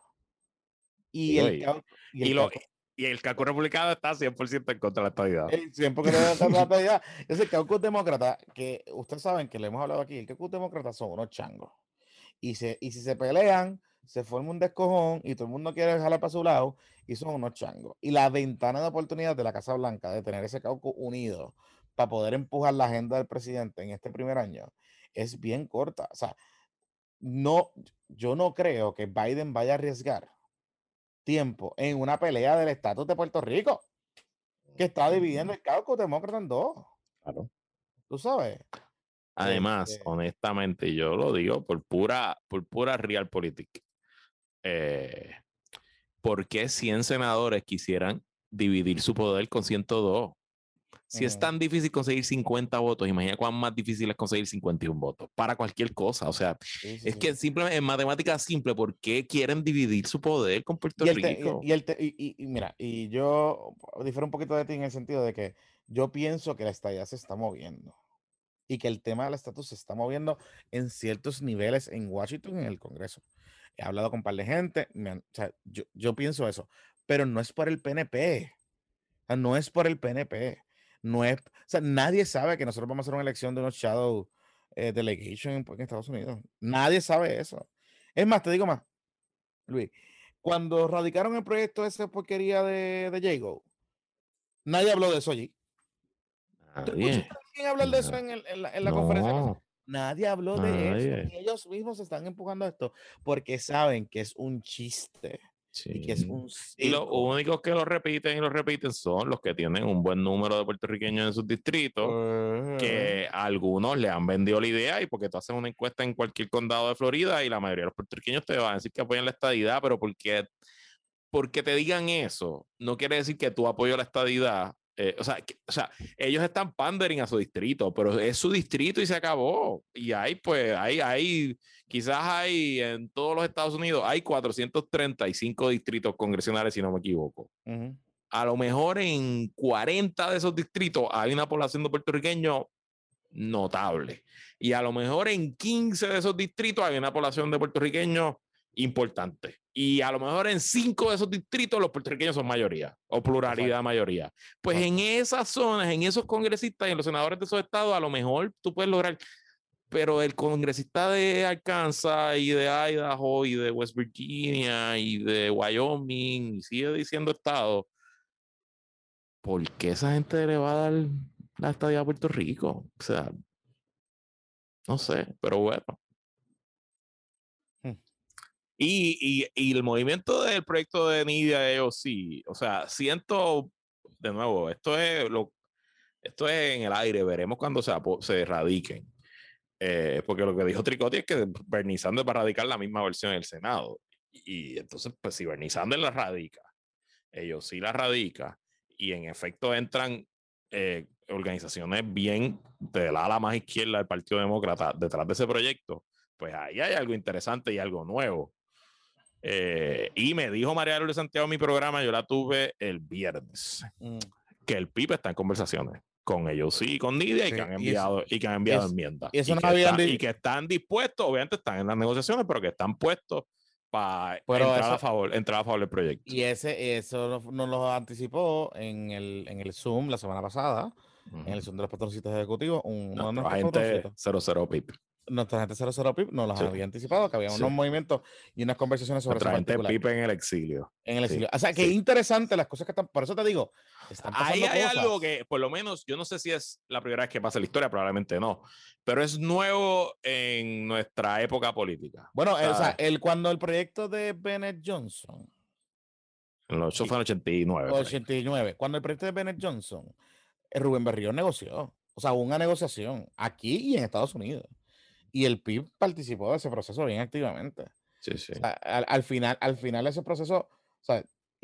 Y Digo, el y, caucus, y y, el lo, caucus, y el cálculo republicano está cien por ciento en contra de la estabilidad. el cien por ciento de la realidad. Ese caucus demócrata, que ustedes saben que le hemos hablado aquí, el caucus demócrata son unos changos. Y, se, y si se pelean, se forma un descojón y todo el mundo quiere jalar para su lado y son unos changos. Y la ventana de oportunidad de la Casa Blanca de tener ese caucus unido para poder empujar la agenda del presidente en este primer año es bien corta. O sea, no, yo no creo que Biden vaya a arriesgar tiempo en una pelea del estatus de Puerto Rico, que está dividiendo el caucus demócrata en dos. Claro. Tú sabes. Además, Este, honestamente, yo lo digo por pura, por pura realpolitik. Eh, ¿Por qué cien senadores quisieran dividir su poder con ciento dos? Si es ujú, tan difícil conseguir cincuenta votos, imagina cuán más difícil es conseguir cincuenta y uno votos para cualquier cosa. O sea, sí, sí, es sí, que sí. simplemente en matemática simple, ¿por qué quieren dividir su poder con Puerto Y el, te- y, Rico? y el te- y, y- y mira, y yo difiero un poquito de ti en el sentido de que yo pienso que la estadía se está moviendo y que el tema del estatus se está moviendo en ciertos niveles en Washington, en el Congreso. He hablado con un par de gente, me han- o sea, yo, yo pienso eso, pero no es por el P N P, o sea, no es por el P N P, no es, o sea, nadie sabe que nosotros vamos a hacer una elección de unos shadow eh, delegation en, en Estados Unidos. Nadie sabe eso. Es más, te digo más, Luis, cuando radicaron el proyecto esa porquería de, de Jago, nadie habló de eso allí. ¿Tú Nadie. escuchaste a alguien hablar de eso Na- en, el- en la, en la conferencia de prensa? No, Nadie habló de eso. nadie. Y ellos mismos están empujando esto porque saben que es un chiste y que es Sí. un Y los circo. únicos que lo repiten y lo repiten son los que tienen un buen número de puertorriqueños en sus distritos, Ujú. que a algunos le han vendido la idea, y porque tú haces una encuesta en cualquier condado de Florida y la mayoría de los puertorriqueños te van a decir que apoyan la estadidad, pero porque, porque te digan eso, no quiere decir que tú apoyas la estadidad. Eh, o, sea, que, o sea, ellos están pandering a su distrito, pero es su distrito y se acabó. Y hay, pues, hay, hay, quizás hay en todos los Estados Unidos, hay cuatrocientos treinta y cinco distritos congresionales, si no me equivoco. Ujú. A lo mejor en cuarenta de esos distritos hay una población de puertorriqueños notable. Y a lo mejor en quince de esos distritos hay una población de puertorriqueños importante. Y a lo mejor en cinco de esos distritos los puertorriqueños son mayoría o pluralidad Exacto, mayoría. Pues en exacto. esas zonas, en esos congresistas y en los senadores de esos estados, a lo mejor tú puedes lograr, pero el congresista de Arkansas y de Idaho y de West Virginia y de Wyoming, y sigue diciendo estado, ¿por qué esa gente le va a dar la estadía a Puerto Rico? O sea, no sé, pero bueno. Mm. Y, y, y el movimiento del proyecto de Nidia E O C, o sea, siento, de nuevo, esto es, lo, esto es en el aire, veremos cuando se, se erradiquen. Eh, porque lo que dijo Tricotti es que Bernie Sanders va a radicar la misma versión en el Senado. Y, y entonces, pues si Bernie Sanders la radica, ellos sí la radica, y en efecto entran eh, organizaciones bien del ala más izquierda del Partido Demócrata detrás de ese proyecto, pues ahí hay algo interesante y algo nuevo. Eh, y me dijo María Lourdes Santiago en mi programa, yo la tuve el viernes, Mm. que el P I B está en conversaciones con ellos sí, con Nidia, y que Sí, han y eso, enviado, y que han enviado es, enmiendas. y eso Y no que, habían está, y dicho, que están dispuestos, obviamente están en las negociaciones, pero que están puestos para pero entrar a eso, favor, entrar a favor del proyecto. y ese, eso nos no lo anticipó en el, en el Zoom la semana pasada, Uh en el -huh. Zoom de los patroncitos ejecutivos, uno de Nuestro nuestros agente patroncitos. cero cero P I B. Nuestra gente cero cero P I B nos los Sí, había anticipado, que había sí. unos movimientos y unas conversaciones sobre ese Nuestra gente particular P I B en el exilio. en el Sí, exilio. O sea, que sí. interesante las cosas que están, por eso te digo, están Ahí pasando hay algo cosas. que, por lo menos, yo no sé si es la primera vez que pasa en la historia, probablemente no, pero es nuevo en nuestra época política. Bueno, eh, o sea, ¿Sabes? el, cuando el proyecto de Bennett Johnson, En los ocho y- fue en ochenta y nueve, por ahí. ochenta y nueve, cuando el proyecto de Bennett Johnson, eh, Rubén Berrío negoció. O sea, hubo una negociación aquí y en Estados Unidos. Y el P I B participó de ese proceso bien activamente. O Sí, sí. sea, al, al final, al final ese proceso, o sea,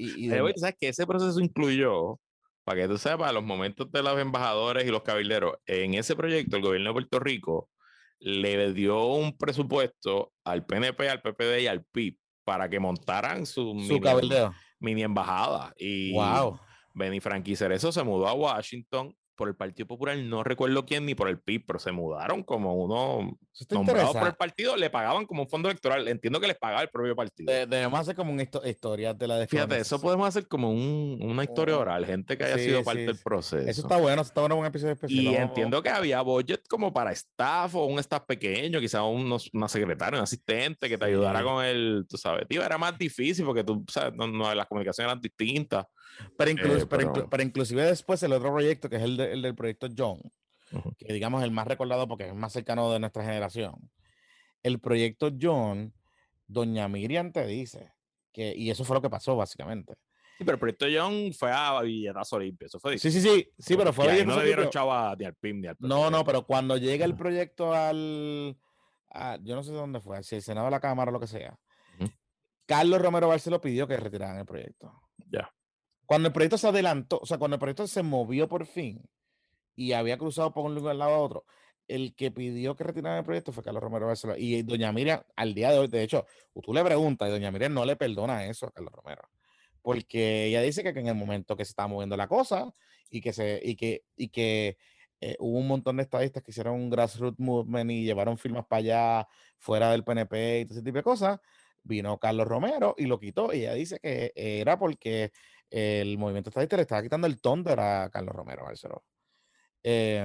y, y Pero, doña... tú sabes que ese proceso incluyó, para que tú sepas, los momentos de los embajadores y los cabilderos. En ese proyecto, el gobierno de Puerto Rico le dio un presupuesto al P N P, al P P D y al P I B para que montaran su, Su mini, cabildeo. mini embajada. Y Wow. Benny Frankie Cerezo se mudó a Washington por el Partido Popular, no recuerdo quién ni por el P I B, pero se mudaron como uno nombrados por el partido, le pagaban como un fondo electoral. Entiendo que les pagaba el propio partido. De, debemos hacer como una histo historia de la Fíjate, eso podemos hacer como un, una historia oh, oral, gente que haya sí, sido parte sí, del sí. proceso. Eso está bueno, eso está bueno, un episodio especial. Y Vamos, entiendo vamos. que había budget como para staff o un staff pequeño, quizás unos, una secretaria, un asistente que te Sí. ayudara con el, tú sabes, tío, era más difícil porque tú sabes, no, no, las comunicaciones eran distintas. Pero, inclu Eh, pero, pero... inclu pero, inclusive después el otro proyecto, que es el, de, el del proyecto John, Uh-huh. que digamos el más recordado porque es más cercano de nuestra generación. El proyecto John, doña Miriam te dice que, y eso fue lo que pasó básicamente. Sí, pero el proyecto John fue a billetazo limpio, eso fue Sí, sí, sí, sí, pero fue y a ahí no le dieron limpio. chava ni al P I B ni al P P D. No, no, pero cuando llega el proyecto al, a, yo no sé dónde fue, si el Senado de la Cámara o lo que sea, uh-huh. Carlos Romero Barceló pidió que retiraran el proyecto. Ya. Yeah. Cuando el proyecto se adelantó, o sea, cuando el proyecto se movió por fin y había cruzado por un lugar al lado a otro, el que pidió que retiraran el proyecto fue Carlos Romero Barceló. Y doña Miriam, al día de hoy, de hecho, tú le preguntas y doña Miriam no le perdona eso a Carlos Romero. Porque ella dice que en el momento que se estaba moviendo la cosa y que, se, y que, y que eh, hubo un montón de estadistas que hicieron un grassroots movement y llevaron firmas para allá, fuera del P N P y todo ese tipo de cosas, vino Carlos Romero y lo quitó. Y ella dice que era porque el movimiento estadista le estaba quitando el thunder a Carlos Romero Barceló. Eh,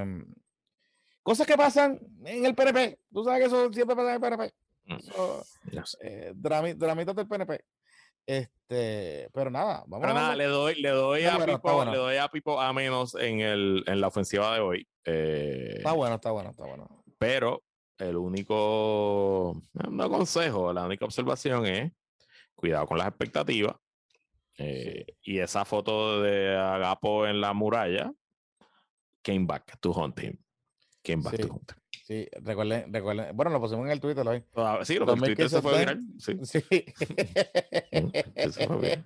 cosas que pasan en el P N P. Tú sabes que eso siempre pasa en el P N P. So, yes. eh, dramitas del P N P. Este, pero nada, vamos pero a nada, le doy, le doy está a bueno, Pipo, bueno. le doy a Pipo a menos en el, en la ofensiva de hoy. Eh, está bueno, está bueno, está bueno. Pero el único, no consejo, la única observación es cuidado con las expectativas. Eh, sí. Y esa foto de Agapo en la muralla came back to hunt him. Came back sí. to hunt him. Sí, recuerden, recuerden. Bueno, lo pusimos en el Twitter hoy. Ah, sí, lo que el Twitter se fue viral. Sí. Sí. Eso fue bien.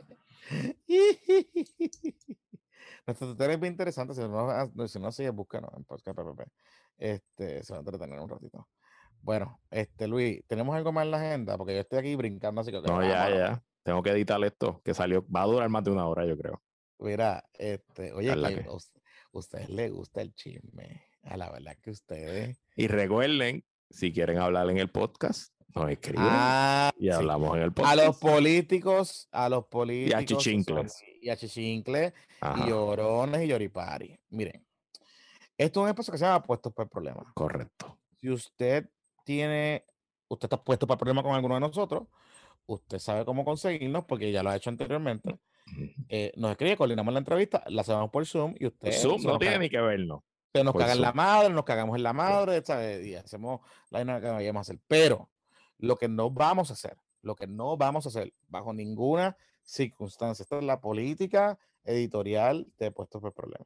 Nuestro Twitter es bien interesante. Si no, si no sigue, búscanos en Podcast P P P. Este, se va a entretener un ratito. Bueno, este, Luis, ¿tenemos algo más en la agenda? Porque yo estoy aquí brincando, así que... No, ya, vámonos. Ya. Tengo que editar esto, que salió. Va a durar más de una hora, yo creo. Mira, este, oye, que, que... a ustedes les gusta el chisme. A la verdad que ustedes... Y recuerden, si quieren hablar en el podcast, nos escriben ah, y hablamos sí. en el podcast. A los políticos, a los políticos... Y a chichincles. Y a chichincles, y llorones y lloripari. Miren, esto es un espacio que se llama Puestos para el Problema. Correcto. Si usted tiene... Usted está puesto para el problema con alguno de nosotros, usted sabe cómo conseguirnos porque ya lo ha hecho anteriormente. Eh, nos escribe, coordinamos la entrevista, la hacemos por Zoom y usted... Zoom no tiene caga, ni que vernos. Se nos caga en la madre, nos cagamos en la madre, ¿sabes? Y hacemos la dinámica que vayamos a hacer. Pero lo que no vamos a hacer, lo que no vamos a hacer bajo ninguna circunstancia, esta es la política editorial de Puestos por Problemas.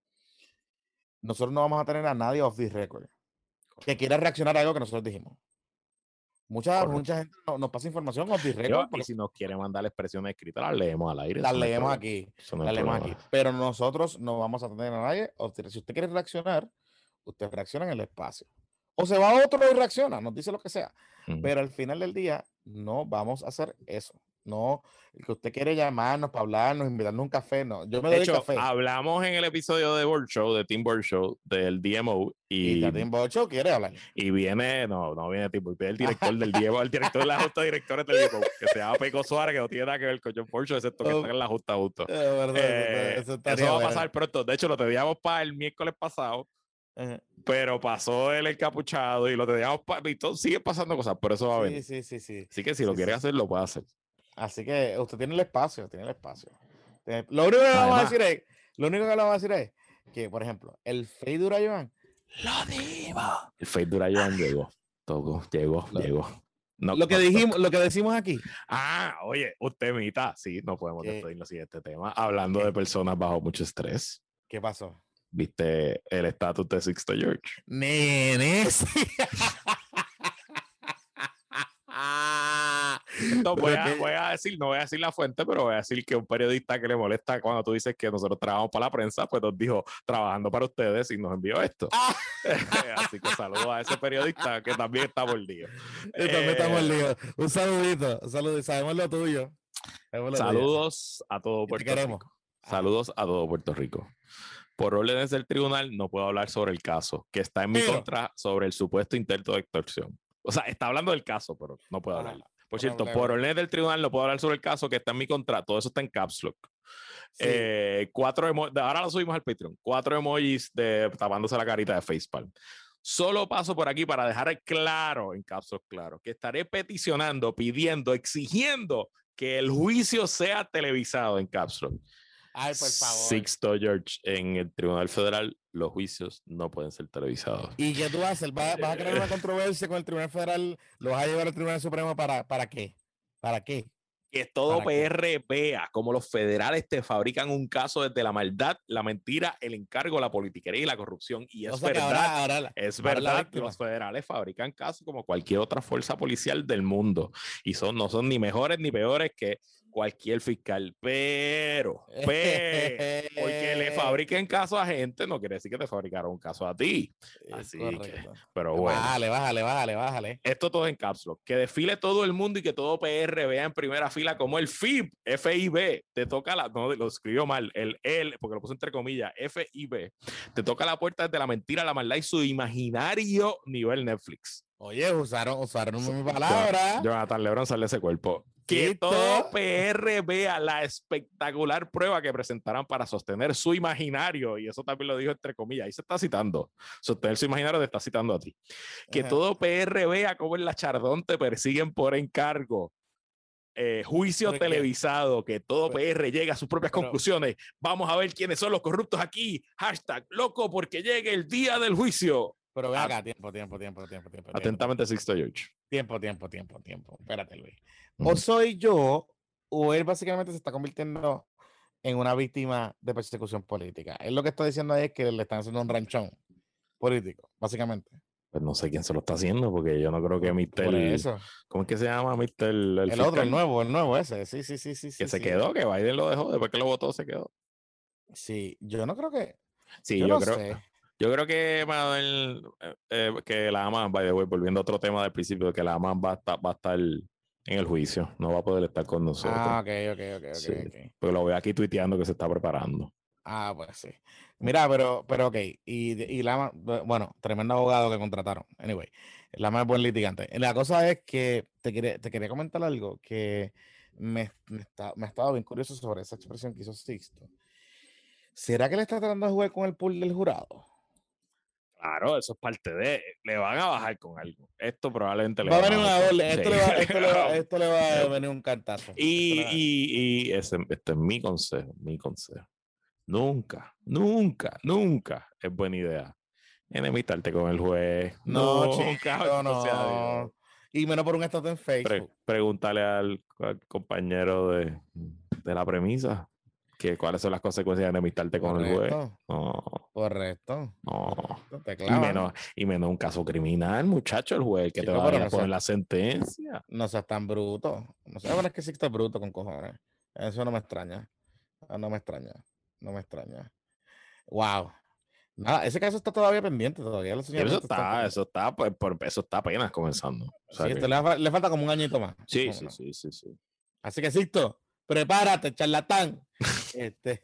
Nosotros no vamos a tener a nadie off the record que quiera reaccionar a algo que nosotros dijimos. Mucha, mucha gente nos, nos pasa información off the record. Yo, porque... Y si nos quiere mandar la expresión escrita, la leemos al aire. La leemos aquí. La leemos aquí. Pero nosotros no vamos a tener a nadie. Si usted quiere reaccionar, usted reacciona en el espacio. O se va a otro y reacciona, nos dice lo que sea. Uh-huh. Pero al final del día, no vamos a hacer eso. No, el que usted quiere llamarnos para hablarnos, invitarnos a un café, no. Yo me doy de hecho, café. Hablamos en el episodio de Board Show, de Team Board Show, del D M O. Y, y Team Board Show quiere hablar. Y viene, no, no viene Team Board, viene el director del D M O, el director de la Junta de Directores del D M O, que se llama Peco Suárez, que no tiene nada que ver con John Board Show, excepto que oh, está en la Junta justo. Eh, verdad, eh, eso, eso va a pasar pronto. De hecho, lo teníamos para el miércoles pasado. Uh-huh. Pero pasó el encapuchado y lo teníamos para. Y todo, sigue pasando cosas, pero eso va a venir. Sí, sí, sí, sí. Así que si sí, lo quiere sí. hacer, lo puede hacer. Así que usted tiene el espacio, tiene el espacio. Lo único que le vamos a decir es, lo único que le vamos a decir es que, por ejemplo, el Fade Durayoan lo dimos. El Fade Durayoan llegó. Todo, llegó, lo, llegó. No, lo que no, dijimos, no. lo que decimos aquí. Ah, oye, usted mita, sí, no podemos despedirnos de este tema. Hablando ¿Qué? de personas bajo mucho estrés. ¿Qué pasó? ¿Viste el estatus de Sixto George? Nenes. Esto voy, a, voy a decir, no voy a decir la fuente, pero voy a decir que un periodista que le molesta cuando tú dices que nosotros trabajamos para la prensa, pues nos dijo, trabajando para ustedes y nos envió esto. Ah. Así que saludo a ese periodista que también está mordido. Eh, también está mordido. Un saludito, un saludito. Sabemos lo tuyo. Sabemos lo Saludos tuyo. a todo Puerto Rico. Saludos a todo Puerto Rico. Por órdenes del tribunal, no puedo hablar sobre el caso, que está en mi pero, contra sobre el supuesto intento de extorsión. O sea, está hablando del caso, pero no puedo hablar. Por cierto, por órdenes del tribunal, no puedo hablar sobre el caso, que está en mi contra. Todo eso está en caps lock. Sí. Eh, cuatro emo- ahora lo subimos al Patreon. Cuatro emojis de tapándose la carita de facepalm. Solo paso por aquí para dejar claro, en caps lock claro, que estaré peticionando, pidiendo, exigiendo que el juicio sea televisado en caps lock. Ay, por favor. Sixto George, en el Tribunal Federal, los juicios no pueden ser televisados. ¿Y qué tú haces? ¿Vas, vas a crear una controversia con el Tribunal Federal? ¿Lo vas a llevar al Tribunal Supremo para, para qué? ¿Para qué? Que todo P R vea cómo los federales te fabrican un caso desde la maldad, la mentira, el encargo, la politiquería y la corrupción. Y es o sea verdad, ahora, ahora la, es verdad que los federales fabrican casos como cualquier otra fuerza policial del mundo. Y son, no son ni mejores ni peores que cualquier fiscal, pero, pero porque le fabriquen caso a gente no quiere decir que te fabricaron un caso a ti. Así que, pero bueno. Bájale, bájale, bájale, bájale. Esto todo en caps lock. Que desfile todo el mundo y que todo P R vea en primera fila como el F I B, F I B, te toca la, no, lo escribió mal, el L, porque lo puse entre comillas, F I B, te toca la puerta desde la mentira, la maldad y su imaginario nivel Netflix. Oye, usaron, usaron mi palabra. Jonathan Lebron sale ese cuerpo. Que ¿Listo? Todo P R vea la espectacular prueba que presentarán para sostener su imaginario, y eso también lo dijo entre comillas, ahí se está citando, sostener su imaginario te está citando a ti. Que Ajá. Todo P R vea cómo en la Chardón te persiguen por encargo. Eh, juicio televisado, que todo pero, P R llegue a sus propias pero, conclusiones. Vamos a ver quiénes son los corruptos aquí. Hashtag loco porque llegue el día del juicio. Pero ven acá, tiempo, tiempo, tiempo, tiempo, tiempo. Atentamente, Sixto George. Tiempo, tiempo, tiempo, tiempo. Espérate, Luis. Uh-huh. O soy yo, o él básicamente se está convirtiendo en una víctima de persecución política. Él lo que está diciendo es que le están haciendo un ranchón político, básicamente. Pues no sé quién se lo está haciendo, porque yo no creo que mister Eso. ¿Cómo es que se llama? mister El, el, el otro, el nuevo, el nuevo ese. Sí, sí, sí, sí. Que sí, se sí. quedó, que Biden lo dejó, después que lo votó, se quedó. Sí, yo no creo que. Sí, yo, yo no creo. Sé. Yo creo que Manuel, eh, eh, que la AMAN, by the way, volviendo a otro tema del principio, que la AMAN va a estar, va a estar en el juicio, no va a poder estar con nosotros. Ah, ok, ok, ok, sí, ok. okay. Pero lo veo aquí tuiteando que se está preparando. Ah, pues sí. Mira, pero, pero ok. Y, y Lama, bueno, tremendo abogado que contrataron. Anyway, Lama es buen litigante. La cosa es que te quería, te quería comentar algo que me, me, está, me ha estado bien curioso sobre esa expresión que hizo Sixto. ¿Será que le está tratando de jugar con el pool del jurado? Claro, eso es parte de. Le van a bajar con algo. Esto probablemente le va, va a venir una doble. Esto, sí. le va, esto, le va, esto le va a venir un cantazo. Y, y, y ese, este es mi consejo, mi consejo. Nunca, nunca, nunca es buena idea enemistarte con el juez. No, nunca. Chico, no. Sea, y menos por un estado en Facebook. Pre pregúntale al, al compañero de, de la premisa. Que, ¿cuáles son las consecuencias de enemistarte con Correcto. el juez? No. Correcto. No. Correcto. Te y, menos, y menos un caso criminal, muchacho, el juez que Chico, te va a ir a no poner sea, la sentencia. No seas tan bruto. No sé, bueno, es que sí está bruto con cojones. Eso no me extraña. No me extraña. No me extraña. Wow. Nada, ese caso está todavía pendiente. Todavía eso está, está eso está, por, por, eso está apenas comenzando. O sea sí, que... esto le, le falta como un añito más. Sí, sí, sí, sí, sí. Así que, Sixto, prepárate, charlatán. este...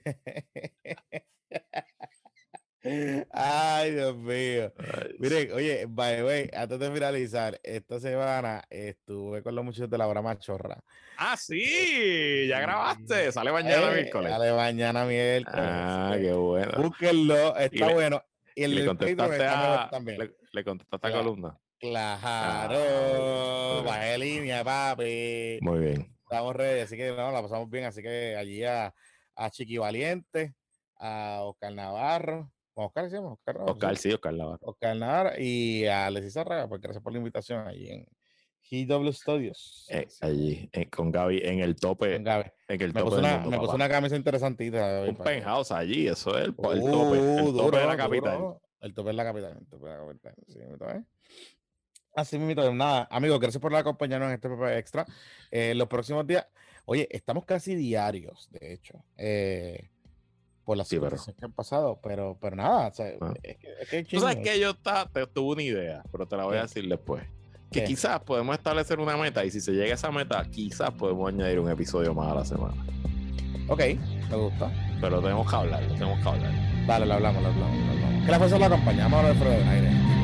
Ay, Dios mío. Ay, miren, oye, by the way, antes de finalizar, esta semana estuve con los muchachos de la hora machorra. Ah, sí, ya grabaste. Sale mañana eh, miércoles. Sale mañana miércoles. Ah, qué bueno. Búsquenlo, está y le, bueno. Y el le contestaste a, también. Le, le contestaste a columna. Claro. Ah, bajé línea, papi. Muy bien. Estamos ready, así que no, la pasamos bien. Así que allí a, a Chiqui Valiente, a Oscar Navarro. Oscar, ¿sí? Oscar, Navarro, Oscar, sí, Oscar Navarro. Oscar Navarro y a Alexis Zárraga, pues gracias por la invitación allí en G W Studios. Eh, allí, eh, con Gaby en el tope. Con Gaby. En el me tope puso, una, mundo, me puso una camisa interesantita. Gaby, un penthouse allí, eso es el, uh, el tope. El duro, tope de la capital. Duro. El tope de la capital. El tope de la capital. Sí, ¿me Así mismo, nada, amigos, gracias por acompañarnos en este P P Extra. Eh, los próximos días, oye, estamos casi diarios, de hecho, eh, por las Sí, pero- circunstancias que han pasado, pero, pero nada, o sea, Ah. es que, es que hay Tú sabes chisme. que yo ta- te tuve una idea, pero te la voy a ¿Qué? decir después. Que ¿Qué? quizás podemos establecer una meta y si se llega a esa meta, quizás podemos añadir un episodio más a la semana. Ok, me gusta. Pero tenemos que hablar, tenemos que hablar. Dale, lo hablamos, lo hablamos, lo hablamos. Que la fuerza lo acompaña, vamos a hablar de Fredo del aire.